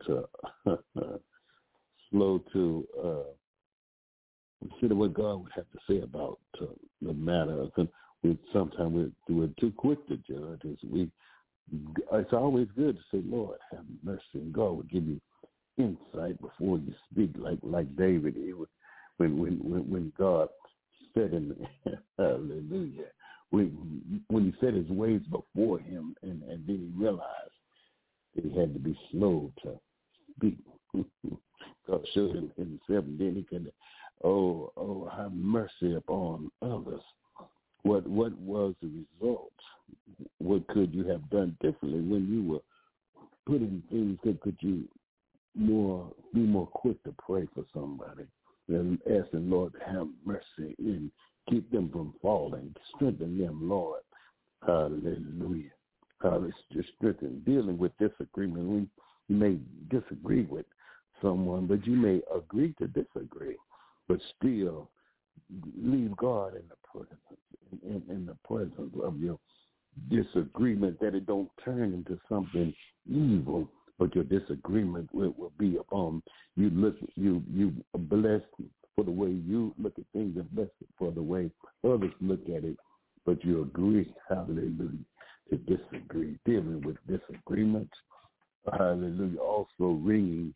to consider what God would have to say about the matter. Sometimes we're too quick to judge. It's always good to say, Lord, have mercy, and God will give you insight before you speak, like David. When God said in hallelujah, when he said his ways before him, and then he realized that he had to be slow to speak. God showed him himself, and then he could, have mercy upon others. What was the result? What could you have done differently when you were putting things that could you be more quick to pray for somebody and asking Lord to have mercy and keep them from falling, strengthen them, Lord, Hallelujah. Just strengthen. Dealing with disagreement. You may disagree with someone, but you may agree to disagree, but still leave God in the presence of your disagreement, that it don't turn into something evil, but your disagreement will be upon you. You blessed for the way you look at things and blessed for the way others look at it, but you agree, hallelujah, to disagree, dealing with disagreements, hallelujah, also ringing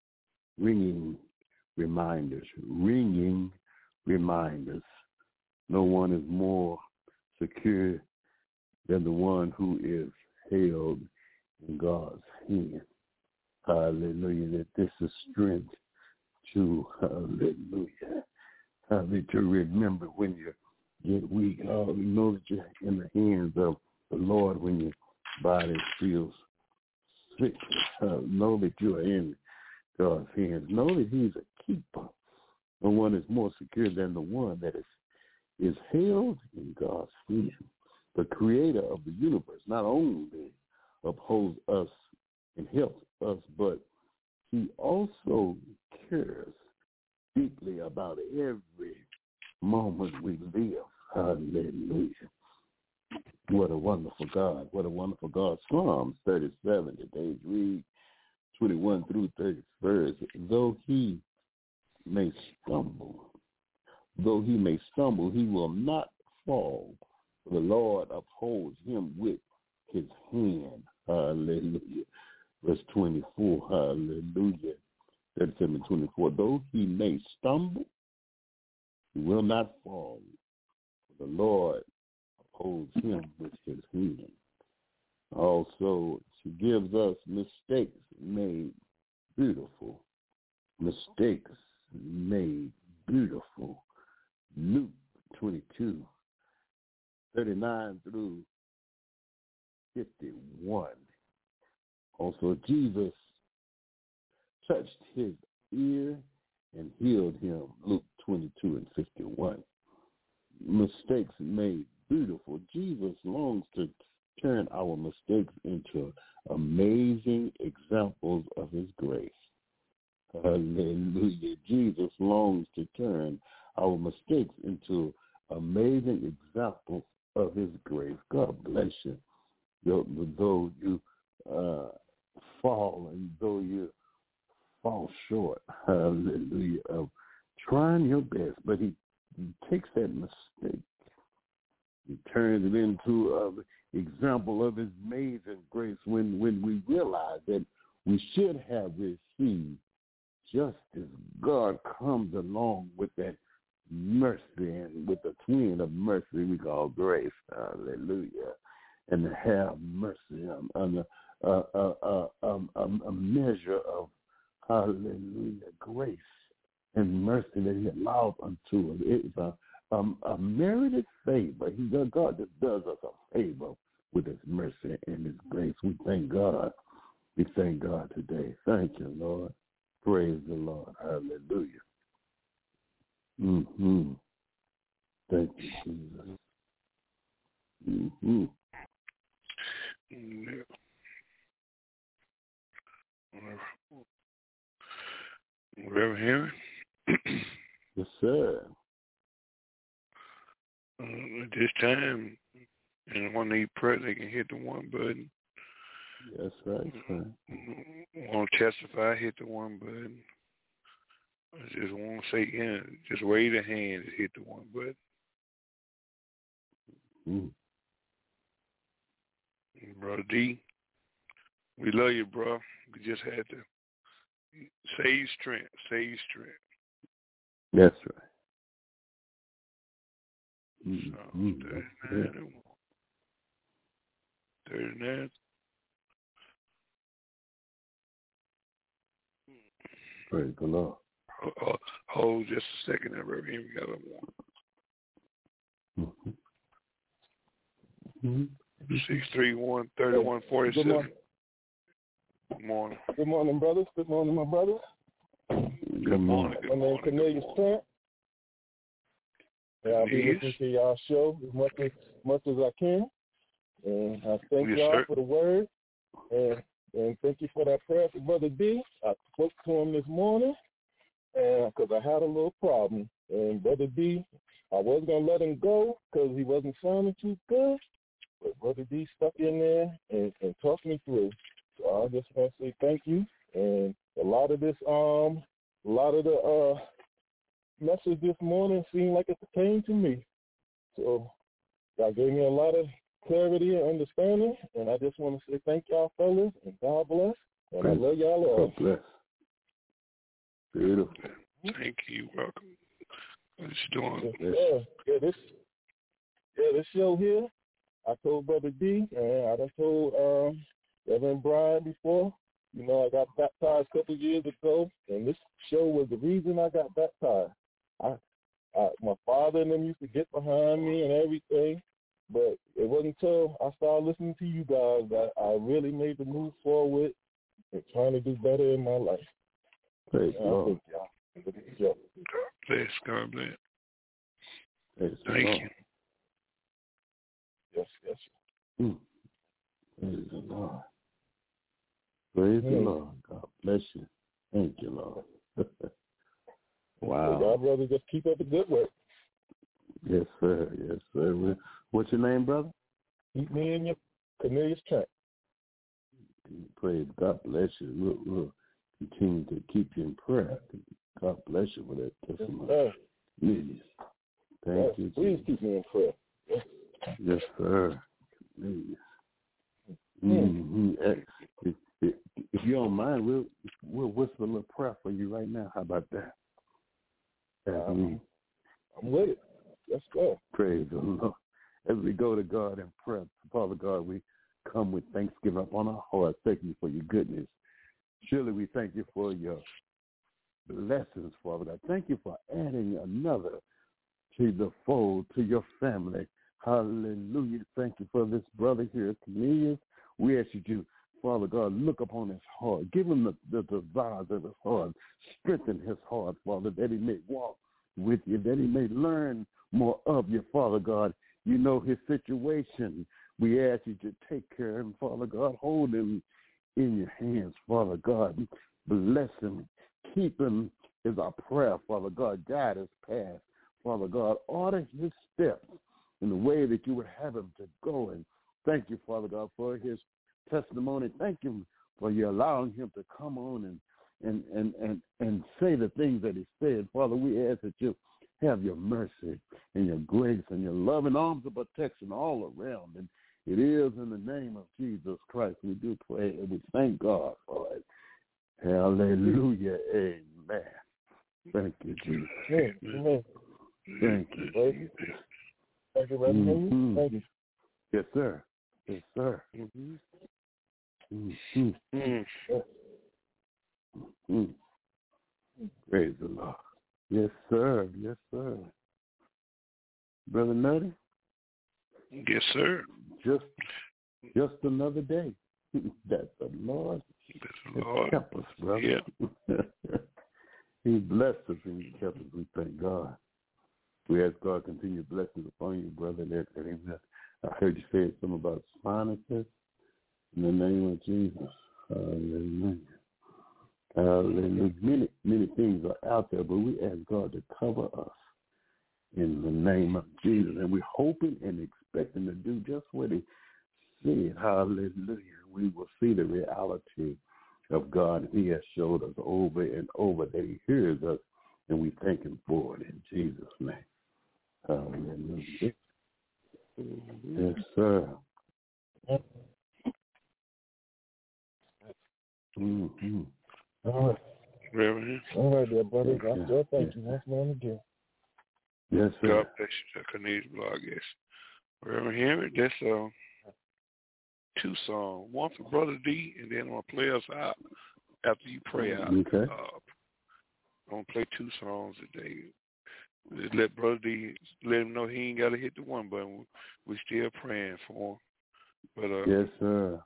reminders. No one is more secure than the one who is held in God's hand. Hallelujah. That this is strength to, hallelujah, to remember when you get weak. Know that you're in the hands of the Lord when your body feels sick. Know that you are in God's hands. Know that He's a keeper. No one is more secure than the one that is held in God's hand. The creator of the universe not only upholds us and helps us, but He also cares deeply about every moment we live. Hallelujah. What a wonderful God. What a wonderful God. Psalms 37, today's read 21 through 31. Though he may stumble, he will not fall. The Lord upholds him with his hand. Hallelujah. Verse 24. Hallelujah. 37 and 24. Though he may stumble, he will not fall. The Lord upholds him with his hand. Also, she gives us mistakes made beautiful. Mistakes made beautiful. Luke 22, 39 through 51. Also, Jesus touched his ear and healed him. Luke 22 and 51. Mistakes made beautiful. Jesus longs to turn our mistakes into amazing examples of his grace. Hallelujah. Jesus longs to turn our mistakes into amazing examples of his grace. God bless you. Though you fall and though you fall short, hallelujah, of trying your best, but he takes that mistake, he turns it into an example of his amazing grace when we realize that we should have received justice. God comes along with that mercy and with the twin of mercy we call grace. Hallelujah. And to have mercy on a measure of, hallelujah, grace and mercy that he allows unto us. It's a merited favor. God just does us a favor with his mercy and his grace. We thank God. We thank God today. Thank you, Lord. Praise the Lord. Hallelujah. Mm-hmm. Thank you, Jesus. Mm-hmm. Yeah. Reverend Henry? Yes, sir. At this time, anyone need prayer, they can hit the one button. That's right, sir. Want to testify, hit the one button. I just want to say, just raise a hand and hit the one button. Mm. Brother D, we love you, bro. We just had to save strength. That's right. So, 39. Praise the Lord. Hold just a second, Reverend. We got a one. Mm-hmm. 631-3147. Good morning. Good morning, brothers. Good morning, my brothers. Good morning. My name is Cornelius Trent. I'll be listening to y'all show as much as I can. And I thank Yes, y'all sir. for the word. And thank you for that prayer for Brother D. I spoke to him this morning because I had a little problem. And Brother D, I was going to let him go because he wasn't sounding too good. But Brother D stuck in there and talked me through. So I just want to say thank you. And a lot of the message this morning seemed like it pertained to me. So God gave me a lot of clarity and understanding, and I just want to say thank y'all, fellas, and God bless, and I love y'all all. God bless. Beautiful. Thank you. Welcome. What you doing? This show here, I told Brother D, and I done told Reverend Brian before. You know, I got baptized a couple years ago, and this show was the reason I got baptized. My father and them used to get behind me and everything, but it wasn't until I started listening to you guys that I really made the move forward and trying to do better in my life. Praise God. Thank y'all. Bless. God bless. Thank you. Yes. Praise the Lord. Praise the Lord. God bless you. Thank you, Lord. Wow. God, brother, just keep up the good work. Yes, sir. Yes, sir. What's your name, brother? Keep me in your Cornelius Trent. Praise God bless you. We'll continue to keep you in prayer. God bless you for that testimony. Please. Thank you. Please keep me in prayer. Yes, sir. Please. Mm-hmm. If you don't mind, we'll whisper a little prayer for you right now. How about that? I'm with it. Let's go. Praise the Lord. As we go to God in prayer, Father God, we come with thanksgiving upon our hearts. Thank you for your goodness. Surely we thank you for your blessings, Father God. Thank you for adding another to the fold, to your family. Hallelujah. Thank you for this brother here, Cornelius. We ask you to, Father God, look upon his heart. Give him the desires of his heart. Strengthen his heart, Father, that he may walk with you, that he may learn more of you, Father God. You know his situation. We ask you to take care of him, Father God. Hold him in your hands, Father God. Bless him. Keep him is our prayer, Father God. Guide his path, Father God. Order his steps in the way that you would have him to go. And thank you, Father God, for his testimony. Thank you for you allowing him to come on and say the things that he said. Father, we ask that you have your mercy and your grace and your love and arms of protection all around. And it is in the name of Jesus Christ we do pray, and we thank God for it. Hallelujah. Amen. Thank you, Jesus. Amen. Thank you. Thank you, Reverend. Mm-hmm. Thank you. Yes, sir. Yes, sir. Mm-hmm. Mm-hmm. Mm-hmm. Praise the Lord. Yes, sir. Yes, sir. Brother Nutty? Yes, sir. Just another day. That's the Lord. Help us, brother. Yeah. He blessed us and he kept us. We thank God. We ask God continue blessings upon you, brother. I heard you say something about sinuses. In the name of Jesus. Hallelujah. Hallelujah. Many things are out there, but we ask God to cover us in the name of Jesus. And we're hoping and expecting to do just what he said. Hallelujah. We will see the reality of God. He has showed us over and over that he hears us, and we thank him for it in Jesus' name. Hallelujah. Yes, sir. Mm-hmm. All right. Reverend. All right, there, brother. I still thank you once more again. Yes, sir. God bless you, Cornelius Blog. Yes. Reverend Henry, that's 2 songs. One for Brother D, and then I'm going to play us out after you pray out. Okay. I'm going to play 2 songs today. Just let Brother D, let him know he ain't got to hit the one button. We still praying for him. But yes, sir.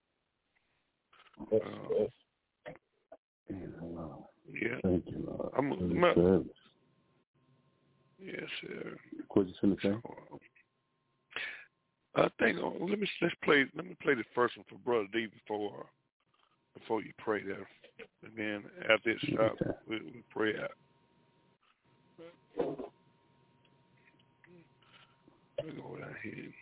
Yeah. Thank you, Lord. Yes, sir. What you going to say? I think let's play the first one for Brother D before you pray there, and then after it stops, we pray out. Let me go down here.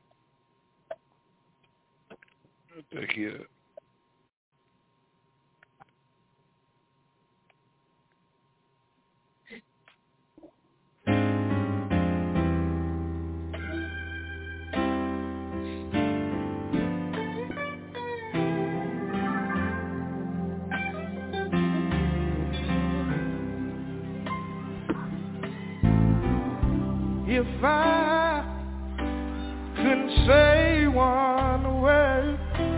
Thank you. If I couldn't say one word,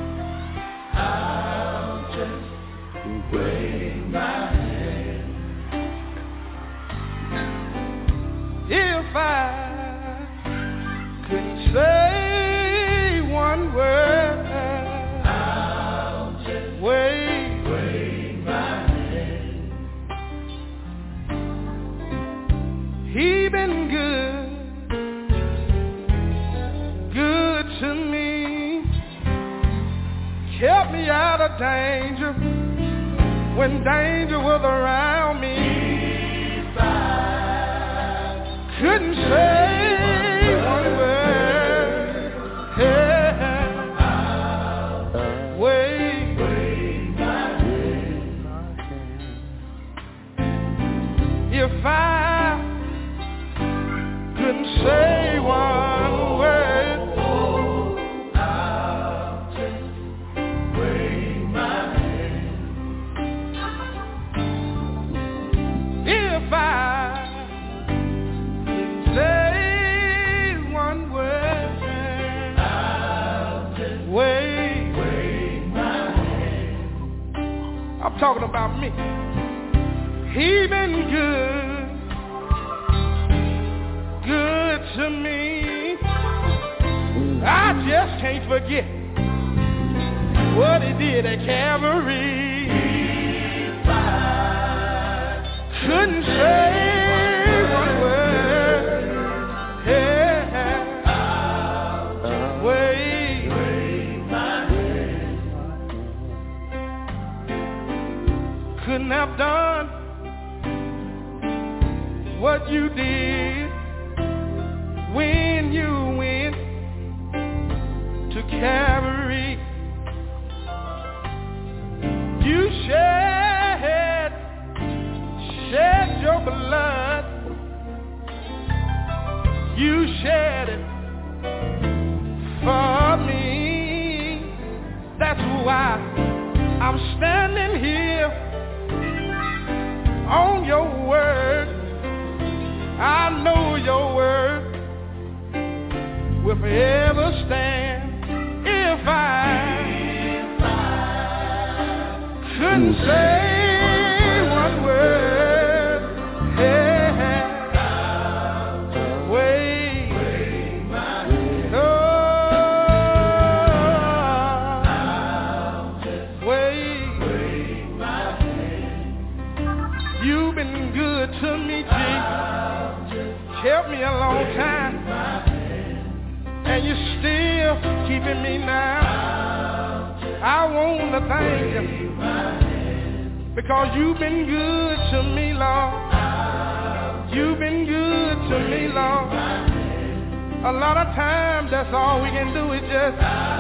I'll just wave my hand. If I couldn't say one word, I'll just wave my hand. He been good to me, kept me out of danger when danger was around me. If I couldn't say one word, I'll wave my hand. If I couldn't say one word, if I didn't say one word, I'll just wave my hand. I'm talking about me. He been good to me. I just can't forget what he did at Calvary. If I couldn't say one word, I'll wave my hand. Couldn't have done what you did when you went to Calvary. You shed your blood. You shed it for me. That's why I'm standing here on your word. I know your word will forever stand. If I couldn't say one word, I'll wave my hand. I'll just wave my hand. You've been good to me, Jesus. Kept me a long time, and you're still keeping me now. I want to thank you because you've been good to me, Lord. You've been good to me, Lord. A lot of times that's all we can do is just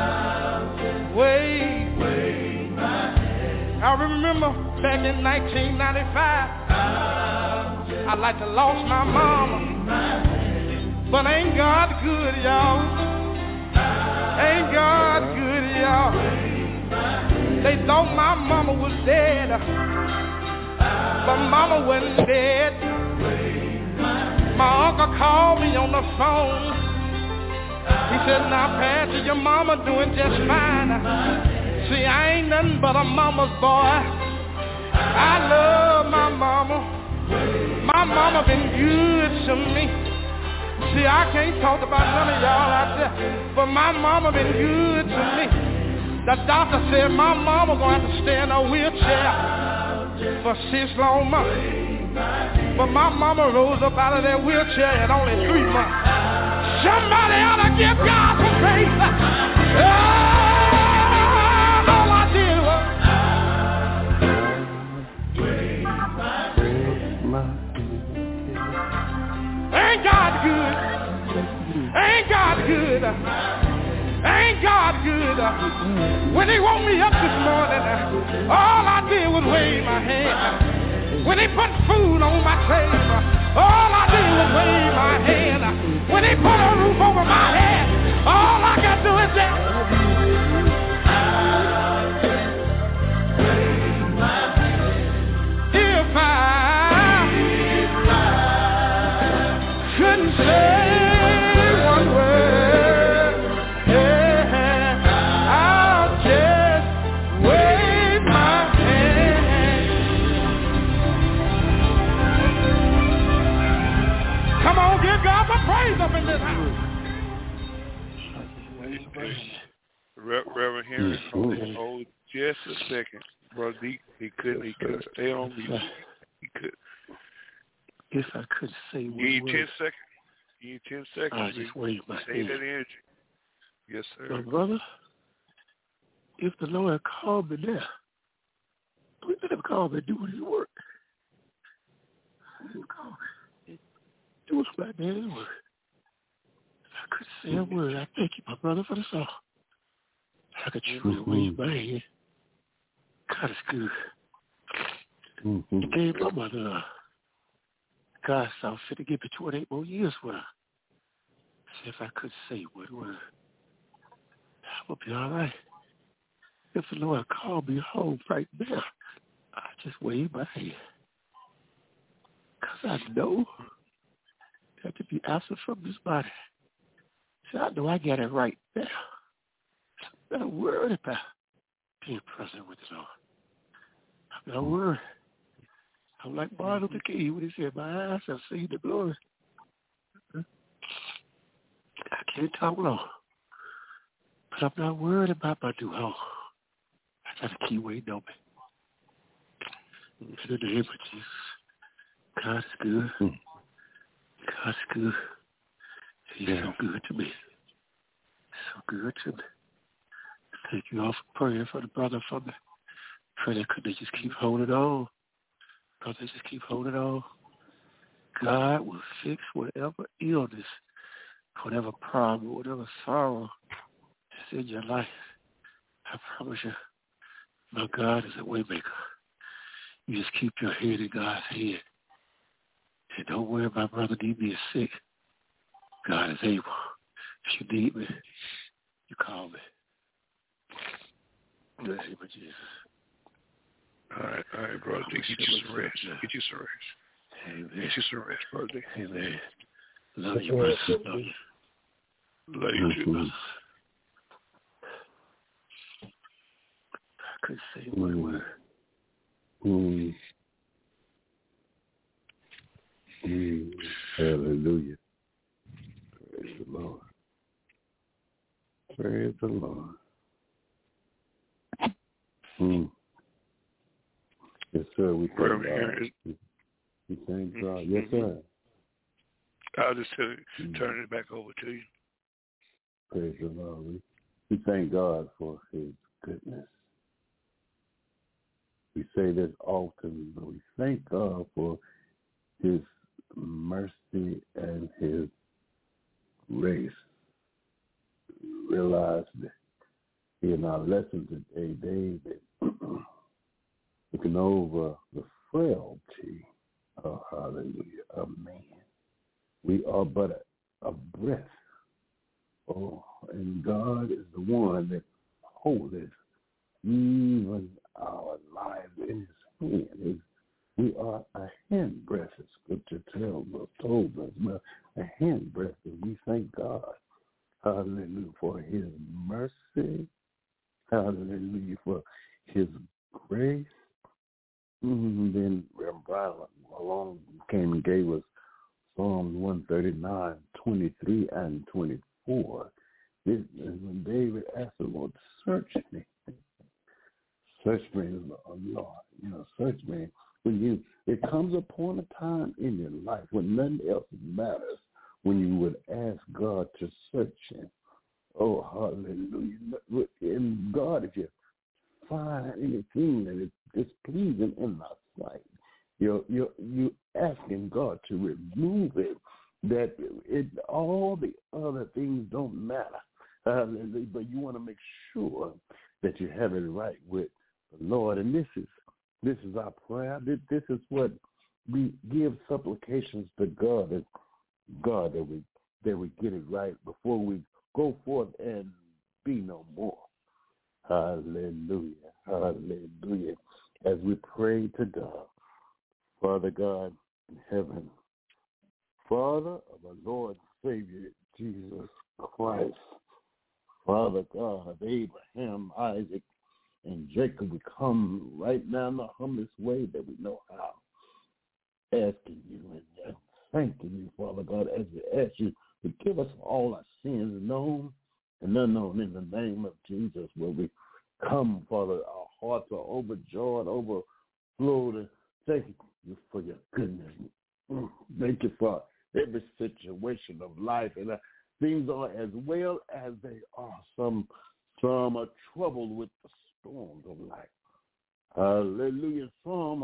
wave. I remember back in 1995, I like to lost my mama, but ain't God good, y'all? Ain't God good, y'all? They thought my mama was dead, but mama wasn't dead. My uncle called me on the phone. He said, now, Pastor, your mama doing just fine. See, I ain't nothing but a mama's boy. I love my mama. My mama been good to me. See, I can't talk about none of y'all out there, but my mama been good to me. The doctor said my mama gonna have to stay in a wheelchair for 6 long months. But my mama rose up out of that wheelchair in only 3 months. Somebody ought to give God some praise. did. When he woke me up this morning, all I did was wave my hand. When he put food on my table, all I did was wave my hand. When he put a roof over my head, all I got to do is say, if I couldn't say one word, I'll just wave my hand. Come on, give God some praise up in this house. Reverend Henry, hold just a second. Brother D, he couldn't stay on me. He could. If I could say one Give you word. 10 seconds. Give you 10 seconds. I just wave my Save hand. that energy. Yes, sir. My brother, if the Lord called me there, we let him call me doing his work. Let him call me. Do it my daddy's work. If I could say a word, I thank you, my brother, for the song. I could truly wave my hand. God is good. He gave my mother God saw fit to give me 28 more years with her. So if I could say one word, I would be all right. If the Lord called me home right now, I just wave my hand. Because I know that to be absent from this body, so I know I got it right now. I'm not worried about being present with the Lord. I'm not worried. I'm like Martin Luther King when he said, my eyes have seen the glory. I can't talk long, but I'm not worried about my new home. I got to keep waiting on me. In the name of Jesus, God is good. God is good. He's so good to me. So good to me. Thank you all for praying for the brother for me. Pray that they just keep holding on. Brother, just keep holding on. God will fix whatever illness, whatever problem, whatever sorrow is in your life. I promise you, my God is a way maker. You just keep your head in God's hand. And don't worry about Brother D being sick. God is able. If you need me, you call me. In the name of Jesus. All right, brother. Get you some rest. Get you some rest. Amen. Get you some rest, brother. Amen. Love you, brother. Love you. Love you too. I could say one word. Hallelujah. Praise the Lord. Praise the Lord. Yes, sir. We thank God. We thank God. Yes, sir. I'll just turn it back over to you. Praise the Lord. We thank God for his goodness. We say this often, but we thank God for his mercy and his grace. Realize that in our lesson today, David, looking over the frailty, hallelujah, of man. We are but a breath. Oh, and God is the one that holdeth even our lives in his hand. We are a handbreadth, as Scripture told us. Well, a handbreadth, and we thank God, hallelujah, for his mercy, hallelujah, for his grace. Then Reverend Brian along came and gave us Psalms 139, 23, and 24. This is when David asked the Lord, search me. Search me, Lord. Search me. It comes upon a time in your life when nothing else matters, when you would ask God to search him. Oh, hallelujah. And God, if you find anything that is displeasing in our sight, you're asking God to remove it, that all the other things don't matter. But you want to make sure that you have it right with the Lord. And this is our prayer. This is what we give supplications to God, and God that we get it right before we go forth and be no more. Hallelujah. Hallelujah. As we pray to God, Father God in heaven, Father of our Lord and Savior, Jesus Christ, Father God of Abraham, Isaac, and Jacob, we come right now in the humblest way that we know how, asking you and thanking you, Father God, as we ask you to forgive us all our sins, known and unknown, in the name of Jesus, where we come, Father, our hearts are overjoyed, overflowed. Thank you for your goodness. Thank you for every situation of life, and things are as well as they are. Some are troubled with the storms of life. Hallelujah. Some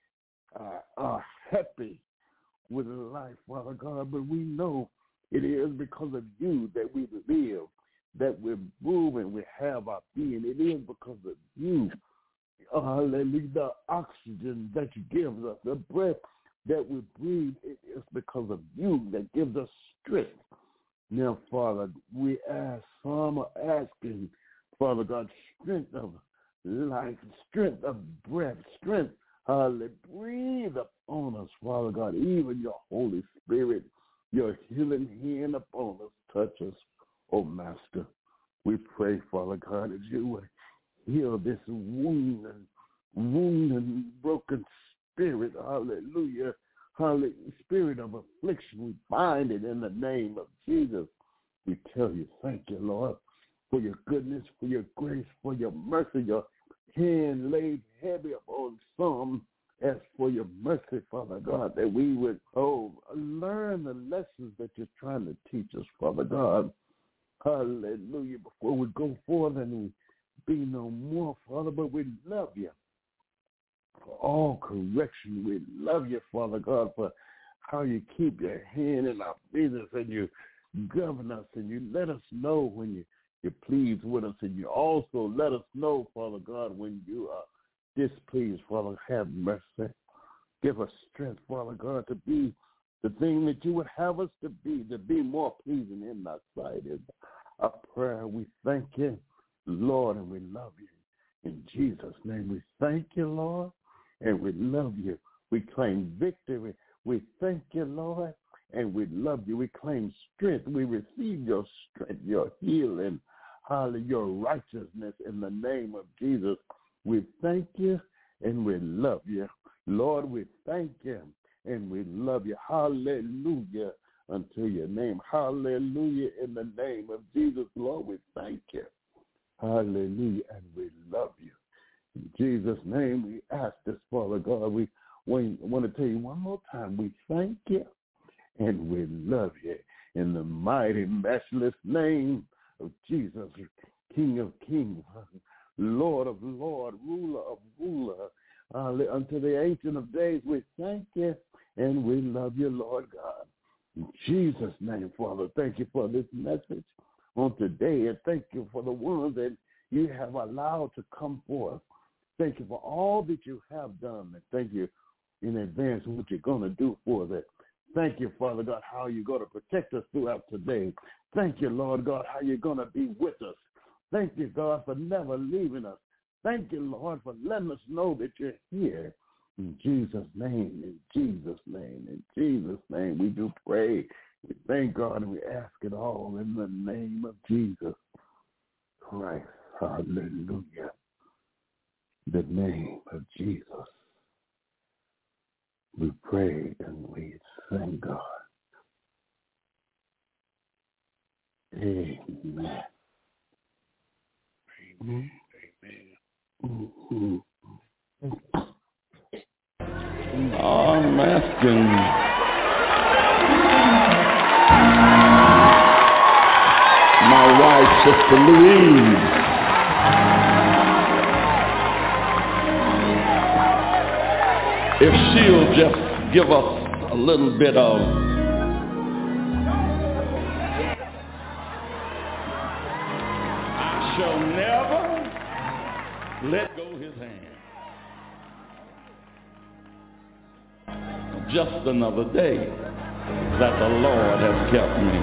are happy with life, Father God, but we know it is because of you that we live, that we're moving, we have our being. It is because of you. Hallelujah. The oxygen that you give us, the breath that we breathe, it is because of you that gives us strength. Now, Father, we ask, some are asking, Father God, strength of life, strength of breath, strength. Breathe upon us, Father God, even your Holy Spirit, your healing hand upon us. Touch us, oh Master. We pray, Father God, that you would heal this wound and broken spirit. Hallelujah. Hallelujah. Spirit of affliction, we bind it in the name of Jesus. We tell you, thank you, Lord, for your goodness, for your grace, for your mercy. Your hand laid heavy upon some. As for your mercy, Father God, that we would learn the lessons that you're trying to teach us, Father God. Hallelujah. Before we go forth and we be no more, Father, but we love you for all correction. We love you, Father God, for how you keep your hand in our business and you govern us and you let us know when you're pleased with us, and you also let us know, Father God, when you are displeased. Father, have mercy. Give us strength, Father God, to be the thing that you would have us to be more pleasing in thy sight. Is our prayer. We thank you, Lord, and we love you. In Jesus' name, we thank you, Lord, and we love you. We claim victory. We thank you, Lord, and we love you. We claim strength. We receive your strength, your healing, hallelujah, your righteousness in the name of Jesus. We thank you and we love you. Lord, we thank you and we love you. Hallelujah unto your name. Hallelujah in the name of Jesus. Lord, we thank you. Hallelujah, and we love you. In Jesus' name we ask this, Father God. We want to tell you one more time, we thank you and we love you. In the mighty, matchless name of Jesus, King of kings, Lord of lords, ruler of rulers, unto the Ancient of Days, we thank you and we love you, Lord God. In Jesus' name, Father, thank you for this message on today, and thank you for the ones that you have allowed to come forth. Thank you for all that you have done, and thank you in advance for what you're going to do for that. Thank you, Father God, how you're going to protect us throughout today. Thank you, Lord God, how you're going to be with us. Thank you, God, for never leaving us. Thank you, Lord, for letting us know that you're here. In Jesus' name, in Jesus' name, in Jesus' name, we do pray. We thank God and we ask it all in the name of Jesus Christ. Hallelujah. The name of Jesus. We pray and we thank God. Amen. Amen. Mm-hmm. I'm asking my wife, Sister Louise, if she'll just give us a little bit of shall never let go his hand. Just another day that the Lord has kept me.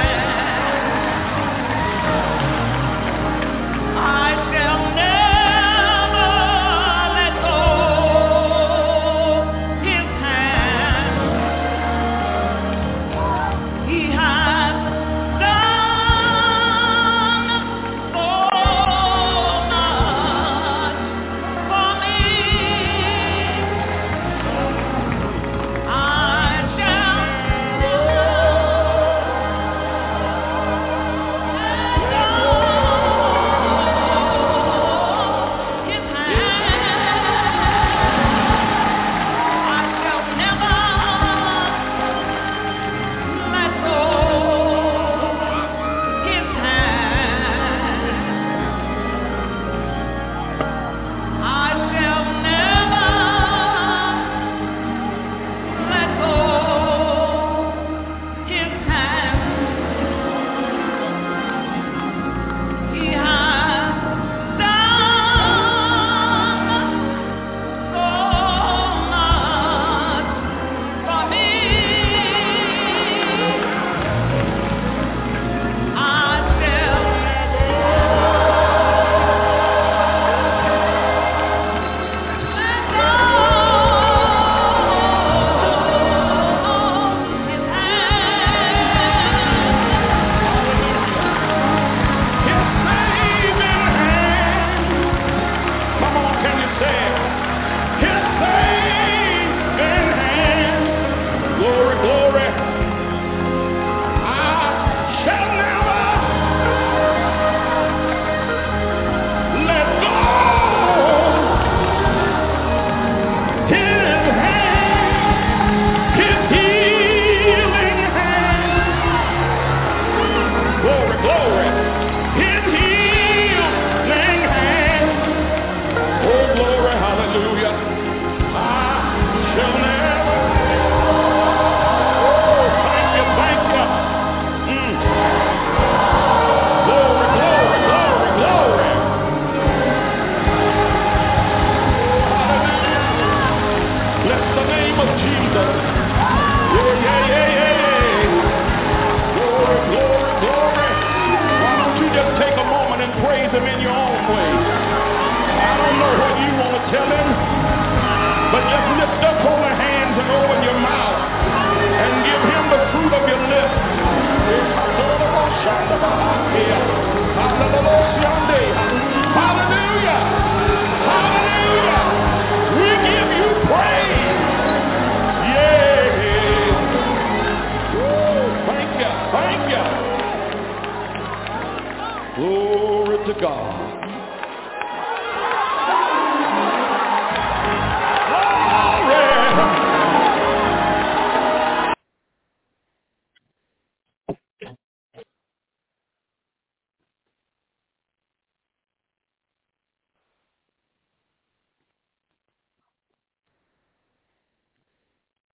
I shall never your own way. I don't know what you want to tell him, but just lift up holy hands and open your mouth and give him the fruit of your lips.